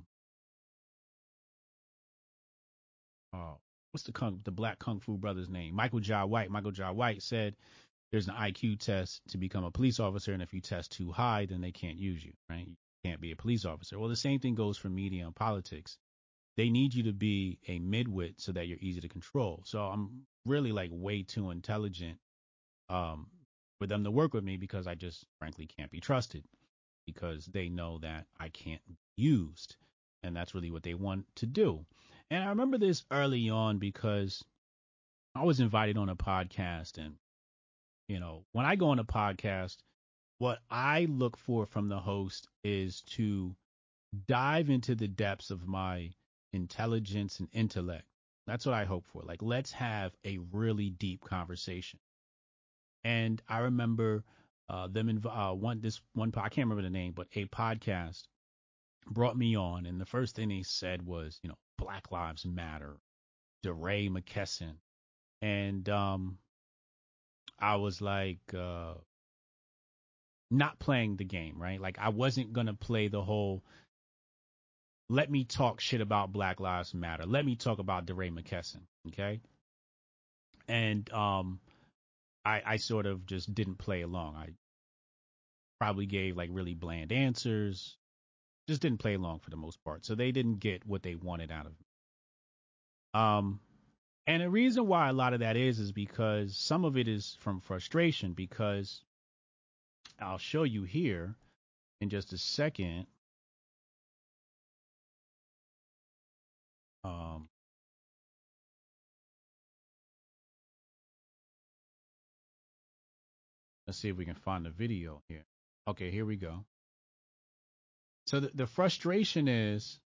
Speaker 1: what's the Black Kung Fu brother's name? Michael Jai White. Michael Jai White said there's an IQ test to become a police officer, and if you test too high, then they can't use you, right? You can't be a police officer. Well, the same thing goes for media and politics. They need you to be a midwit so that you're easy to control. So I'm really like way too intelligent for them to work with me because I just frankly can't be trusted because they know that I can't be used, and that's really what they want to do. And I remember this early on because I was invited on a podcast, and, when I go on a podcast, what I look for from the host is to dive into the depths of my intelligence and intellect. That's what I hope for. Like, let's have a really deep conversation. And I remember them I can't remember the name, but a podcast brought me on, and the first thing they said was, Black Lives Matter, DeRay McKesson, and I was like, not playing the game, right? Like I wasn't gonna play the whole let me talk shit about Black Lives Matter, let me talk about DeRay McKesson, okay? And I sort of just didn't play along. I probably gave like really bland answers, just didn't play along for the most part. So they didn't get what they wanted out of me. And the reason why a lot of that is because some of it is from frustration, because I'll show you here in just a second. Let's see if we can find the video here. Okay, here we go. So the frustration is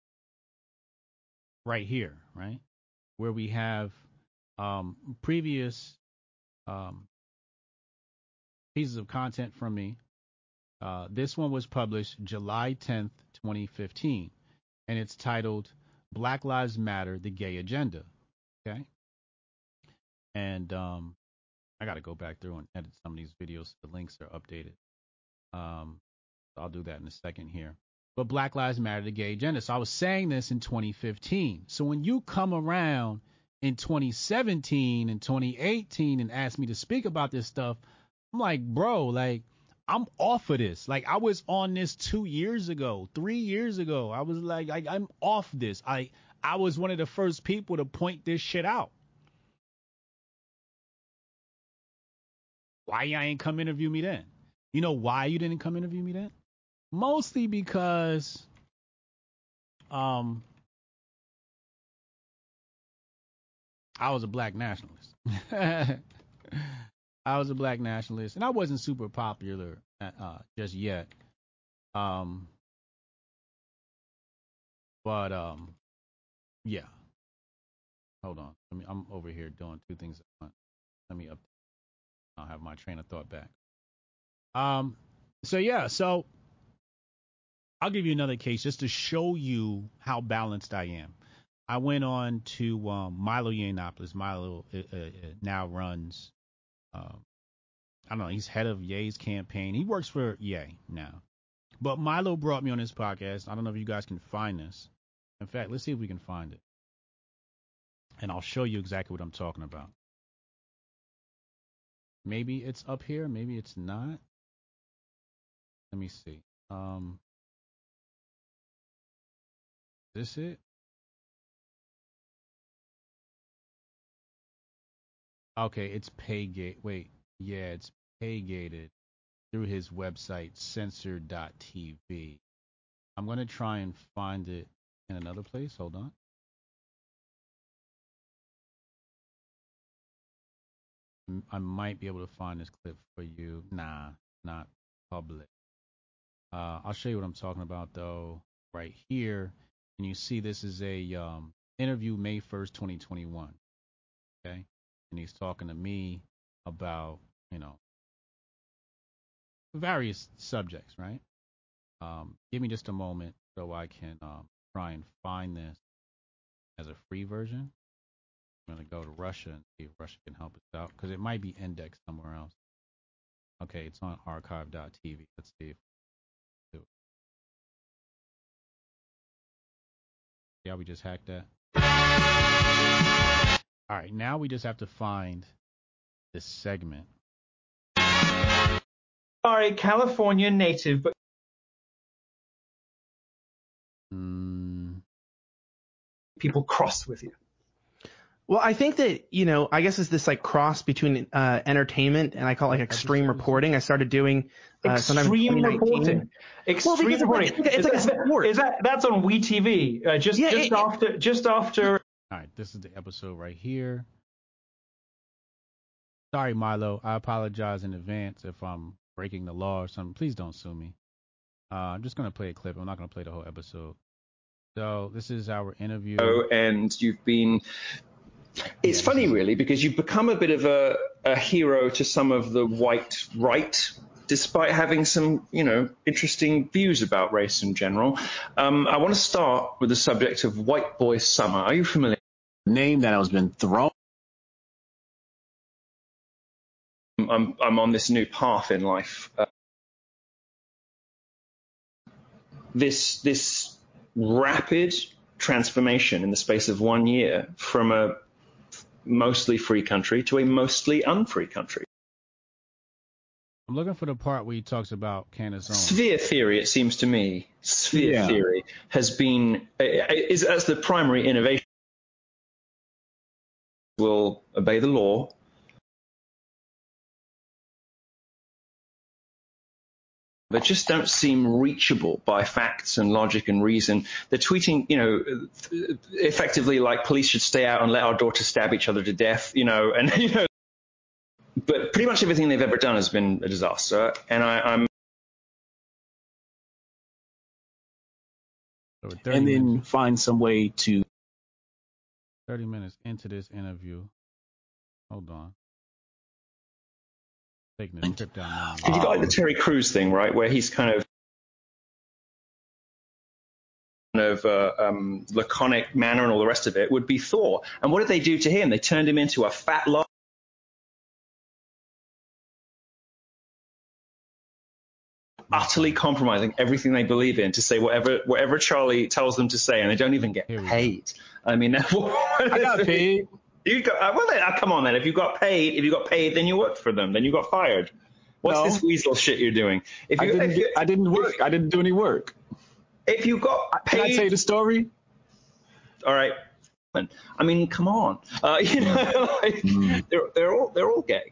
Speaker 1: right here, right? Where we have previous pieces of content from me. This one was published July 10th, 2015, and it's titled Black Lives Matter, the Gay Agenda. Okay? And I got to go back through and edit some of these videos so the links are updated. I'll do that in a second here. But Black Lives Matter, the Gay Agenda. So I was saying this in 2015. So when you come around in 2017 and 2018 and ask me to speak about this stuff, I'm like, bro, like, I'm off of this. Like, I was on this 2 years ago, 3 years ago. I was like, I'm off this. I was one of the first people to point this shit out. Why y'all ain't come interview me then? You know why you didn't come interview me then? Mostly because I was a black nationalist. I was a black nationalist, and I wasn't super popular just yet. But yeah. Hold on. I'm over here doing two things at once. Let me I'll have my train of thought back. So I'll give you another case just to show you how balanced I am. I went on to Milo Yiannopoulos. Milo now runs, I don't know, he's head of Ye's campaign. He works for Ye now. But Milo brought me on his podcast. I don't know if you guys can find this. In fact, let's see if we can find it. And I'll show you exactly what I'm talking about. Maybe it's up here. Maybe it's not. Let me see. Is this it? Okay, it's Paygate. Wait, yeah, it's Paygated through his website, Censor.tv. I'm going to try and find it in another place. Hold on. I might be able to find this clip for you. Nah, not public. I'll show you what I'm talking about, though, right here. And you see this is a interview May 1st, 2021. Okay? And he's talking to me about, various subjects, right? Give me just a moment so I can try and find this as a free version. I'm going to go to Russia and see if Russia can help us out, because it might be indexed somewhere else. Okay, it's on archive.tv. Let's see if we do it. Yeah, we just hacked that. All right, now we just have to find this segment.
Speaker 17: Are a California native, but people cross with you.
Speaker 18: Well, I think that, I guess it's this like cross between entertainment and I call it like extreme reporting. I started doing
Speaker 17: extreme reporting. Extreme reporting. It's like a sport. That's on WeTV. Just after.
Speaker 1: All right, this is the episode right here. Sorry, Milo. I apologize in advance if I'm breaking the law or something. Please don't sue me. I'm just going to play a clip. I'm not going to play the whole episode. So this is our interview.
Speaker 17: And you've been It's funny, really, because you've become a bit of a hero to some of the white right, despite having some, interesting views about race in general. I want to start with the subject of White Boy Summer. Are you familiar?
Speaker 19: Name that has been thrown.
Speaker 17: I'm on this new path in life. This rapid transformation in the space of 1 year from a mostly free country to a mostly unfree country.
Speaker 1: I'm looking for the part where he talks about Candace Owens.
Speaker 17: Sphere theory, it seems to me, theory has been, as the primary innovation, will obey the law, but just don't seem reachable by facts and logic and reason. They're tweeting, effectively like police should stay out and let our daughters stab each other to death, But pretty much everything they've ever done has been a disaster, and I'm.
Speaker 19: And then find some way to.
Speaker 1: 30 minutes into this interview. Hold on. Taking a trip down
Speaker 17: You got the Terry Crews thing, right, where he's kind of laconic manner and all the rest of it would be Thor. And what did they do to him? They turned him into a fat lot. Utterly compromising everything they believe in to say whatever Charlie tells them to say, and they don't even get paid. I mean,
Speaker 19: I got paid.
Speaker 17: You got come on then. If you got paid, then you worked for them. Then you got fired. What's this weasel shit you're doing?
Speaker 19: I didn't work. I didn't do any work.
Speaker 17: If you got paid,
Speaker 19: can I tell you the story?
Speaker 17: All right. I mean, come on. They're all gay.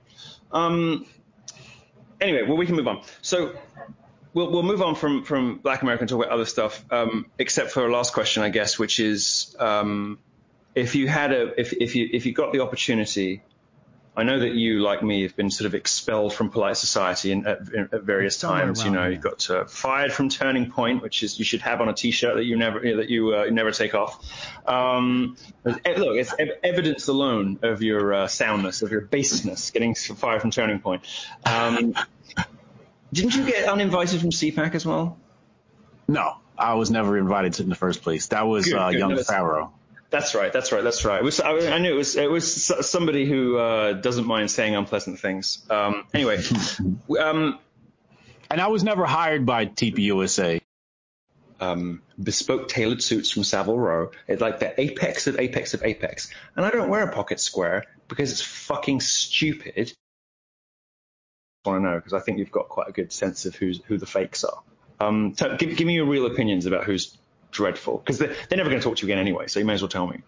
Speaker 17: Anyway, well, we can move on. So. We'll move on from Black America and talk about other stuff, except for a last question, I guess, which is if you got the opportunity. I know that you, like me, have been sort of expelled from polite society at various times. You got fired from Turning Point, which is you should have on a T-shirt that you never take off. Look, it's evidence alone of your soundness, of your baseness, getting fired from Turning Point. Didn't you get uninvited from CPAC as well?
Speaker 19: No, I was never invited to in the first place. That was young Pharaoh.
Speaker 17: That's right. I knew it was somebody who doesn't mind saying unpleasant things. Anyway.
Speaker 19: And I was never hired by TPUSA.
Speaker 17: Bespoke tailored suits from Savile Row. It's like the apex of apex of apex. And I don't wear a pocket square because it's fucking stupid. Want to know because I think you've got quite a good sense of who the fakes are. Give me your real opinions about who's dreadful because they're never going to talk to you again anyway, so you may as well tell me.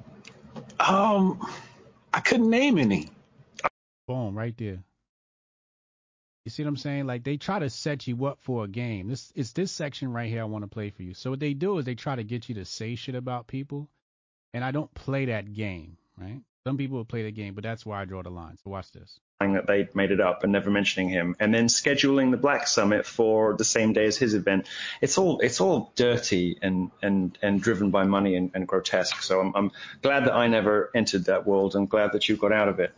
Speaker 19: I couldn't name any.
Speaker 1: Boom, right there. You see what I'm saying? Like they try to set you up for a game. It's this section right here I want to play for you. So what they do is they try to get you to say shit about people, and I don't play that game, right? Some people will play the game, but that's where I draw the line. So watch this.
Speaker 17: That they made it up and never mentioning him, and then scheduling the Black Summit for the same day as his event. It's all dirty and driven by money and grotesque. So I'm glad that I never entered that world. I'm glad that you got out of it.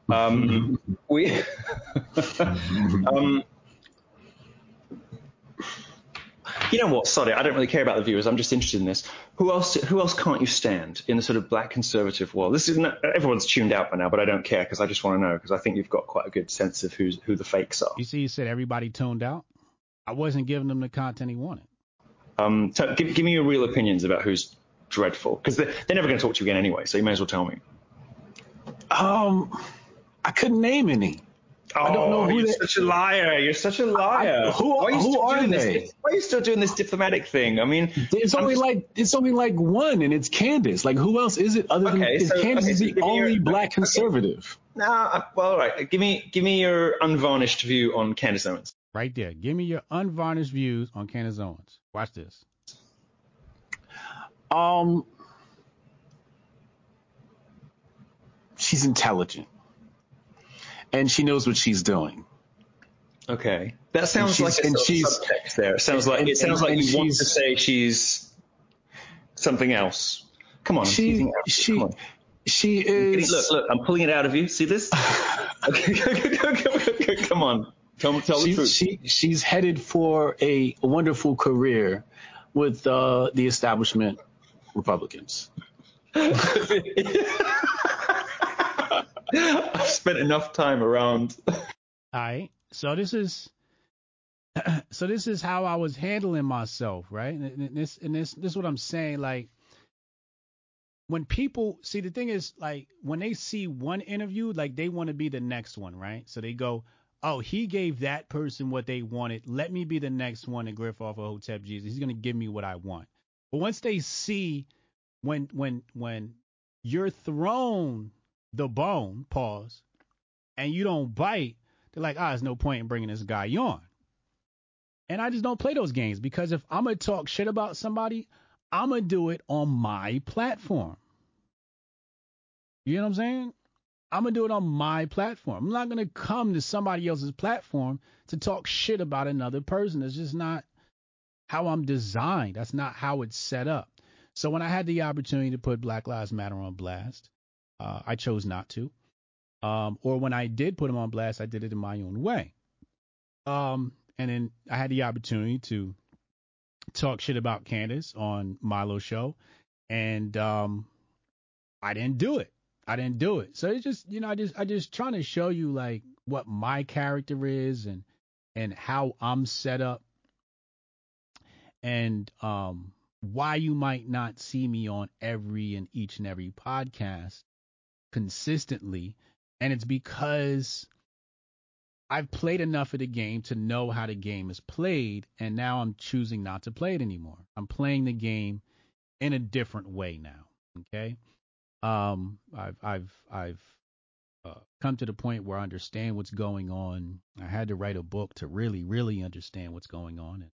Speaker 17: You know what? Sorry, I don't really care about the viewers. I'm just interested in this. Who else can't you stand in the sort of black conservative world? Everyone's tuned out by now, but I don't care because I just want to know because I think you've got quite a good sense of who the fakes are.
Speaker 1: You see, you said everybody tuned out. I wasn't giving them the content he wanted.
Speaker 17: Give me your real opinions about who's dreadful because they're never going to talk to you again anyway. So you may as well tell me.
Speaker 19: I couldn't name any. I don't know who
Speaker 17: you're such a liar. You're such a liar.
Speaker 19: Who are they?
Speaker 17: Why are you still doing this diplomatic thing? I mean,
Speaker 19: it's only like one, and it's Candace. Like, who else is it other than Candace is the only black conservative?
Speaker 17: Well, all right. Give me your unvarnished view on Candace Owens.
Speaker 1: Right there. Give me your unvarnished views on Candace Owens. Watch this.
Speaker 19: She's intelligent. And she knows what she's doing.
Speaker 17: Okay, that sounds like a subtext there. It sounds like you want to say she's something else. Come on,
Speaker 19: She is.
Speaker 17: Look, I'm pulling it out of you. See this? Okay, come on. Tell the truth.
Speaker 19: She's headed for a wonderful career with the establishment Republicans.
Speaker 17: I've spent enough time around.
Speaker 1: All right. So this is how I was handling myself, right? And this is what I'm saying. Like, when people see, the thing is, like, when they see one interview, like, they want to be the next one, right? So they go, oh, he gave that person what they wanted. Let me be the next one to griff off of Hotep Jesus. He's gonna give me what I want. But once they see when you're thrown the bone, pause, and you don't bite, they're like, there's no point in bringing this guy on. And I just don't play those games, because if I'm going to talk shit about somebody, I'm going to do it on my platform. You know what I'm saying? I'm going to do it on my platform. I'm not going to come to somebody else's platform to talk shit about another person. It's just not how I'm designed. That's not how it's set up. So when I had the opportunity to put Black Lives Matter on blast, I chose not to. Or when I did put them on blast, I did it in my own way. And then I had the opportunity to talk shit about Candace on Milo's show, and I didn't do it. So it's just, I just trying to show you, like, what my character is and how I'm set up, and why you might not see me on each and every podcast consistently. And it's because I've played enough of the game to know how the game is played, and now I'm choosing not to play it anymore. I'm playing the game in a different way now. Okay. I've come to the point where I understand what's going on. I had to write a book to really, really understand what's going on. And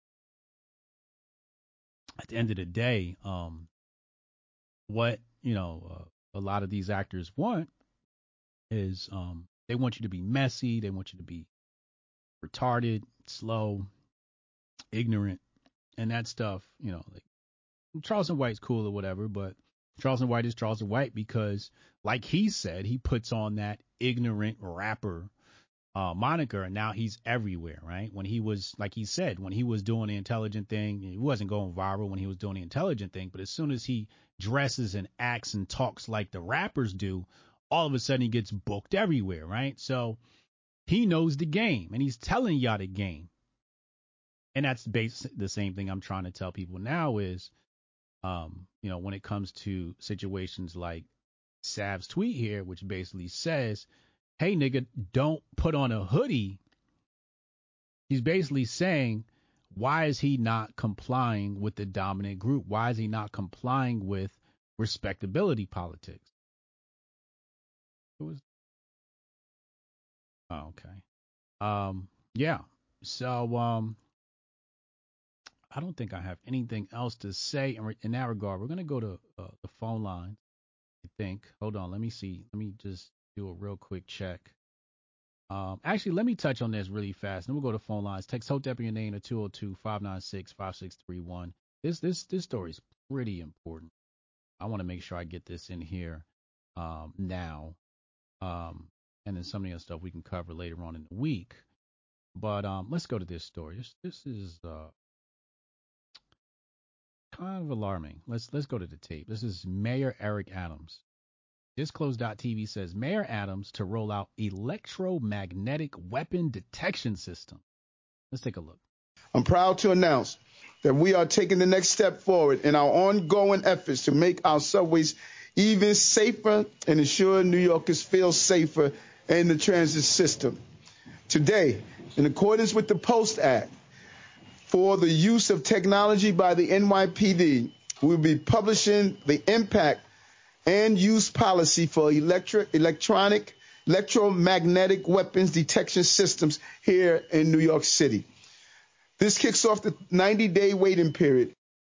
Speaker 1: at the end of the day, what, a lot of these actors want is, they want you to be messy. They want you to be retarded, slow, ignorant, and that stuff. Like, Charleston White's cool or whatever, but Charleston White is Charleston White because, like he said, he puts on that ignorant rapper moniker, and now he's everywhere, right? When he was, like he said, when he was doing the intelligent thing, he wasn't going viral when he was doing the intelligent thing, but as soon as he dresses and acts and talks like the rappers do, all of a sudden he gets booked everywhere, right? So he knows the game, and he's telling y'all the game. And that's the same thing I'm trying to tell people now is, when it comes to situations like Sav's tweet here, which basically says, hey, nigga, don't put on a hoodie. He's basically saying, why is he not complying with the dominant group? Why is he not complying with respectability politics? Okay. Yeah. So, I don't think I have anything else to say in that regard. We're going to go to the phone line, I think. Hold on. Let me see. Let me just do a real quick check. Actually, let me touch on this really fast. Then we'll go to phone lines. Text Hotep in your name to 202-596-5631. This story is pretty important. I want to make sure I get this in here now. And then some of the other stuff we can cover later on in the week. But let's go to this story. This is kind of alarming. Let's go to the tape. This is Mayor Eric Adams. Disclose.tv says Mayor Adams to roll out electromagnetic weapon detection system. Let's take a look.
Speaker 20: I'm proud to announce that we are taking the next step forward in our ongoing efforts to make our subways even safer and ensure New Yorkers feel safer in the transit system. Today, in accordance with the Post Act, for the use of technology by the NYPD, we'll be publishing the impact and use policy for electromagnetic weapons detection systems here in New York City. This kicks off the 90-day waiting period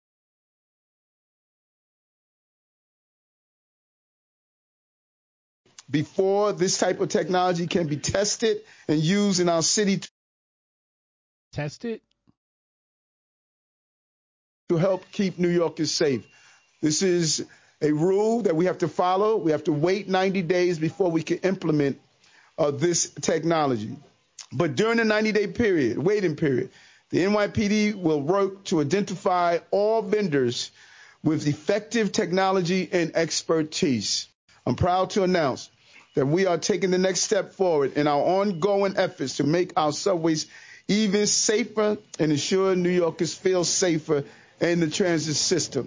Speaker 20: before this type of technology can be tested and used in our city.
Speaker 1: Tested?
Speaker 20: To help keep New Yorkers safe. This is a rule that we have to follow. We have to wait 90 days before we can implement this technology. But during the 90-day waiting period, the NYPD will work to identify all vendors with effective technology and expertise. I'm proud to announce that we are taking the next step forward in our ongoing efforts to make our subways even safer and ensure New Yorkers feel safer in the transit system.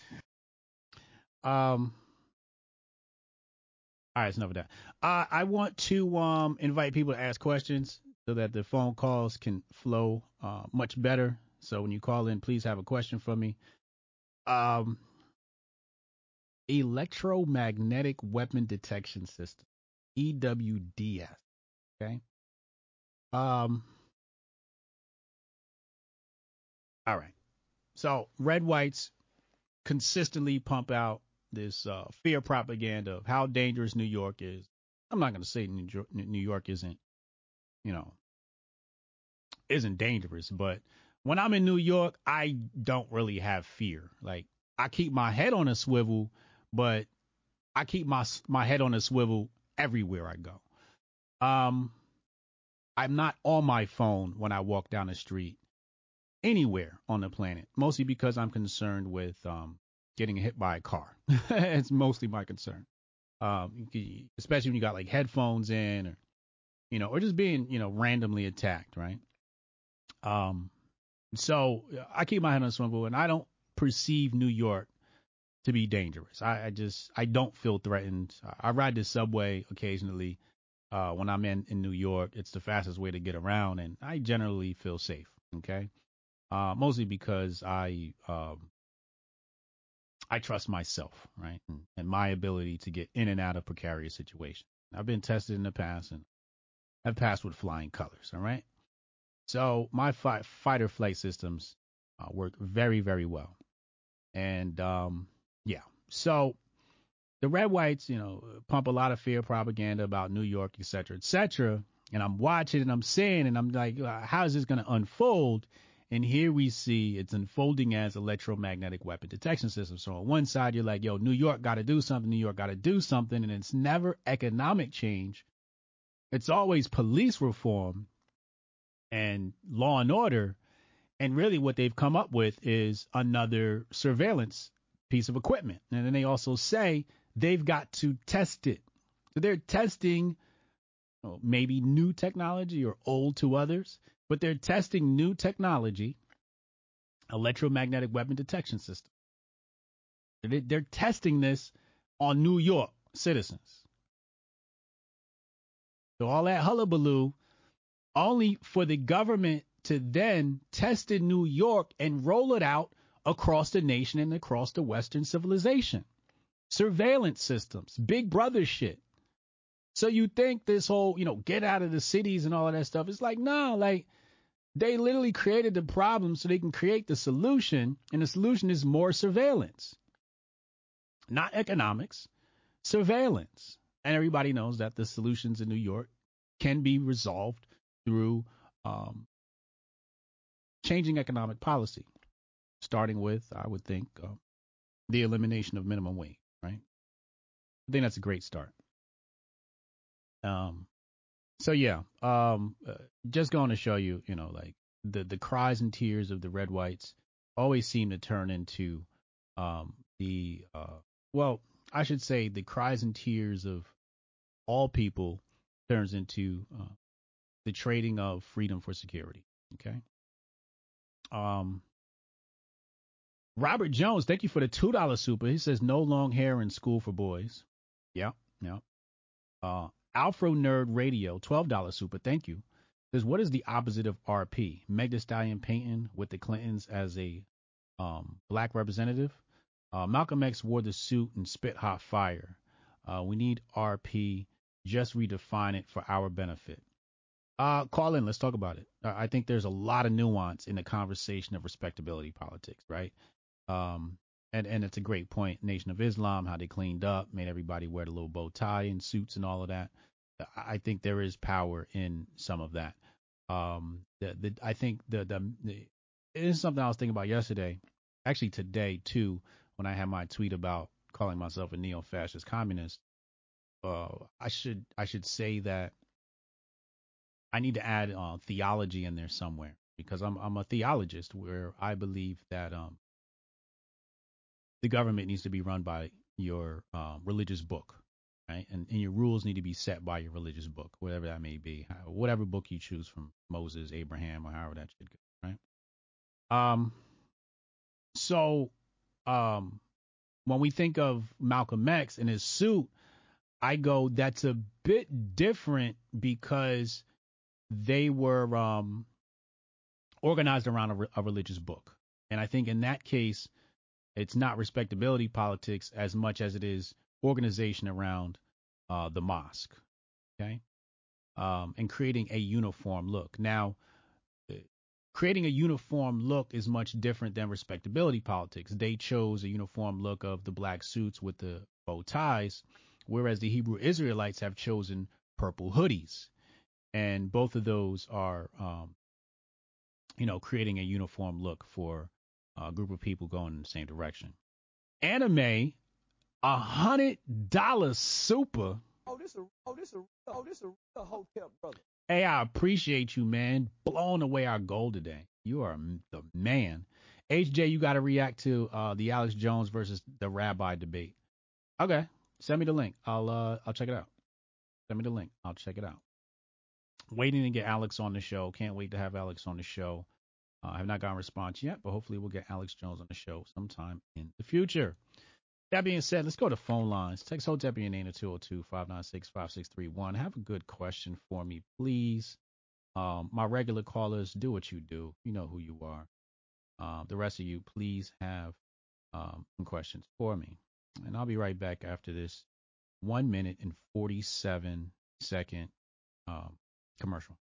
Speaker 1: All right, it's enough of that. I want to invite people to ask questions so that the phone calls can flow much better. So when you call in, please have a question for me. Electromagnetic Weapon Detection System, EWDS. Okay. All right. So red whites consistently pump out this fear propaganda of how dangerous New York is. I'm not going to say New York isn't dangerous, but when I'm in New York, I don't really have fear. Like, I keep my head on a swivel, but I keep my head on a swivel everywhere I go. I'm not on my phone when I walk down the street anywhere on the planet, mostly because I'm concerned with getting hit by a car. It's mostly my concern. Especially when you got like headphones in, or just being, randomly attacked, right? So I keep my head on a swivel, and I don't perceive New York to be dangerous. I don't feel threatened. I ride the subway occasionally when I'm in New York. It's the fastest way to get around, and I generally feel safe. Okay, mostly because I trust myself, right, and my ability to get in and out of precarious situations. I've been tested in the past, and I've passed with flying colors. All right. So my fight or flight systems work very, very well. And, yeah. So the red whites, pump a lot of fear propaganda about New York, et cetera, et cetera. And I'm watching and I'm seeing, and I'm like, how is this going to unfold? And here we see it's unfolding as electromagnetic weapon detection system. So on one side, you're like, yo, New York got to do something. New York got to do something. And it's never economic change. It's always police reform and law and order. And really what they've come up with is another surveillance piece of equipment. And then they also say they've got to test it. So they're testing maybe new technology or old to others, but they're testing new technology, electromagnetic weapon detection system. They're testing this on New York citizens. So all that hullabaloo only for the government to then test in New York and roll it out across the nation and across the Western civilization. Surveillance systems, big brother shit. So you think this whole, get out of the cities and all of that stuff. It's like, no, like they literally created the problem so they can create the solution. And the solution is more surveillance, not economics, surveillance. And everybody knows that the solutions in New York can be resolved through changing economic policy, starting with, I would think, the elimination of minimum wage, right? I think that's a great start. So yeah, just going to show you, like the cries and tears of the red whites always seem to turn into I should say the cries and tears of all people turns into the trading of freedom for security. Okay. Robert Jones, thank you for the $2 super. He says no long hair in school for boys. Yeah. Alfro Nerd Radio, $12 super. Thank you. Says, what is the opposite of RP? Meg Thee Stallion painting with the Clintons as a black representative. Malcolm X wore the suit and spit hot fire. We need RP. Just redefine it for our benefit. Call in. Let's talk about it. I think there's a lot of nuance in the conversation of respectability politics, right? And it's a great point. Nation of Islam, how they cleaned up, made everybody wear the little bow tie and suits and all of that. I think there is power in some of that. I think it is something I was thinking about yesterday, actually today too, when I had my tweet about calling myself a neo-fascist communist, I should say that I need to add theology in there somewhere, because I'm a theologist, where I believe that the government needs to be run by your religious book, right? And your rules need to be set by your religious book, whatever that may be, whatever book you choose from Moses, Abraham, or however that should go, right? So when we think of Malcolm X and his suit, I go, that's a bit different because they were organized around a religious book. And I think in that case, it's not respectability politics as much as it is organization around the mosque, okay? And creating a uniform look. Now, creating a uniform look is much different than respectability politics. They chose a uniform look of the black suits with the bow ties, whereas the Hebrew Israelites have chosen purple hoodies. And both of those are, creating a uniform look for a group of people going in the same direction. Anime, $100 super.
Speaker 8: This a Hotep brother.
Speaker 1: Hey, I appreciate you, man. Blowing away our goal today. You are the man. HJ, you got to react to the Alex Jones versus the Rabbi debate. Okay, send me the link. I'll check it out. Send me the link. I'll check it out. Waiting to get Alex on the show. Can't wait to have Alex on the show. I have not gotten a response yet, but hopefully we'll get Alex Jones on the show sometime in the future. That being said, let's go to phone lines. Text Hotep your name to 202-596-5631. Have a good question for me, please. My regular callers, do what you do. You know who you are. The rest of you, please have some questions for me. And I'll be right back after this 1 minute and 47 second commercial.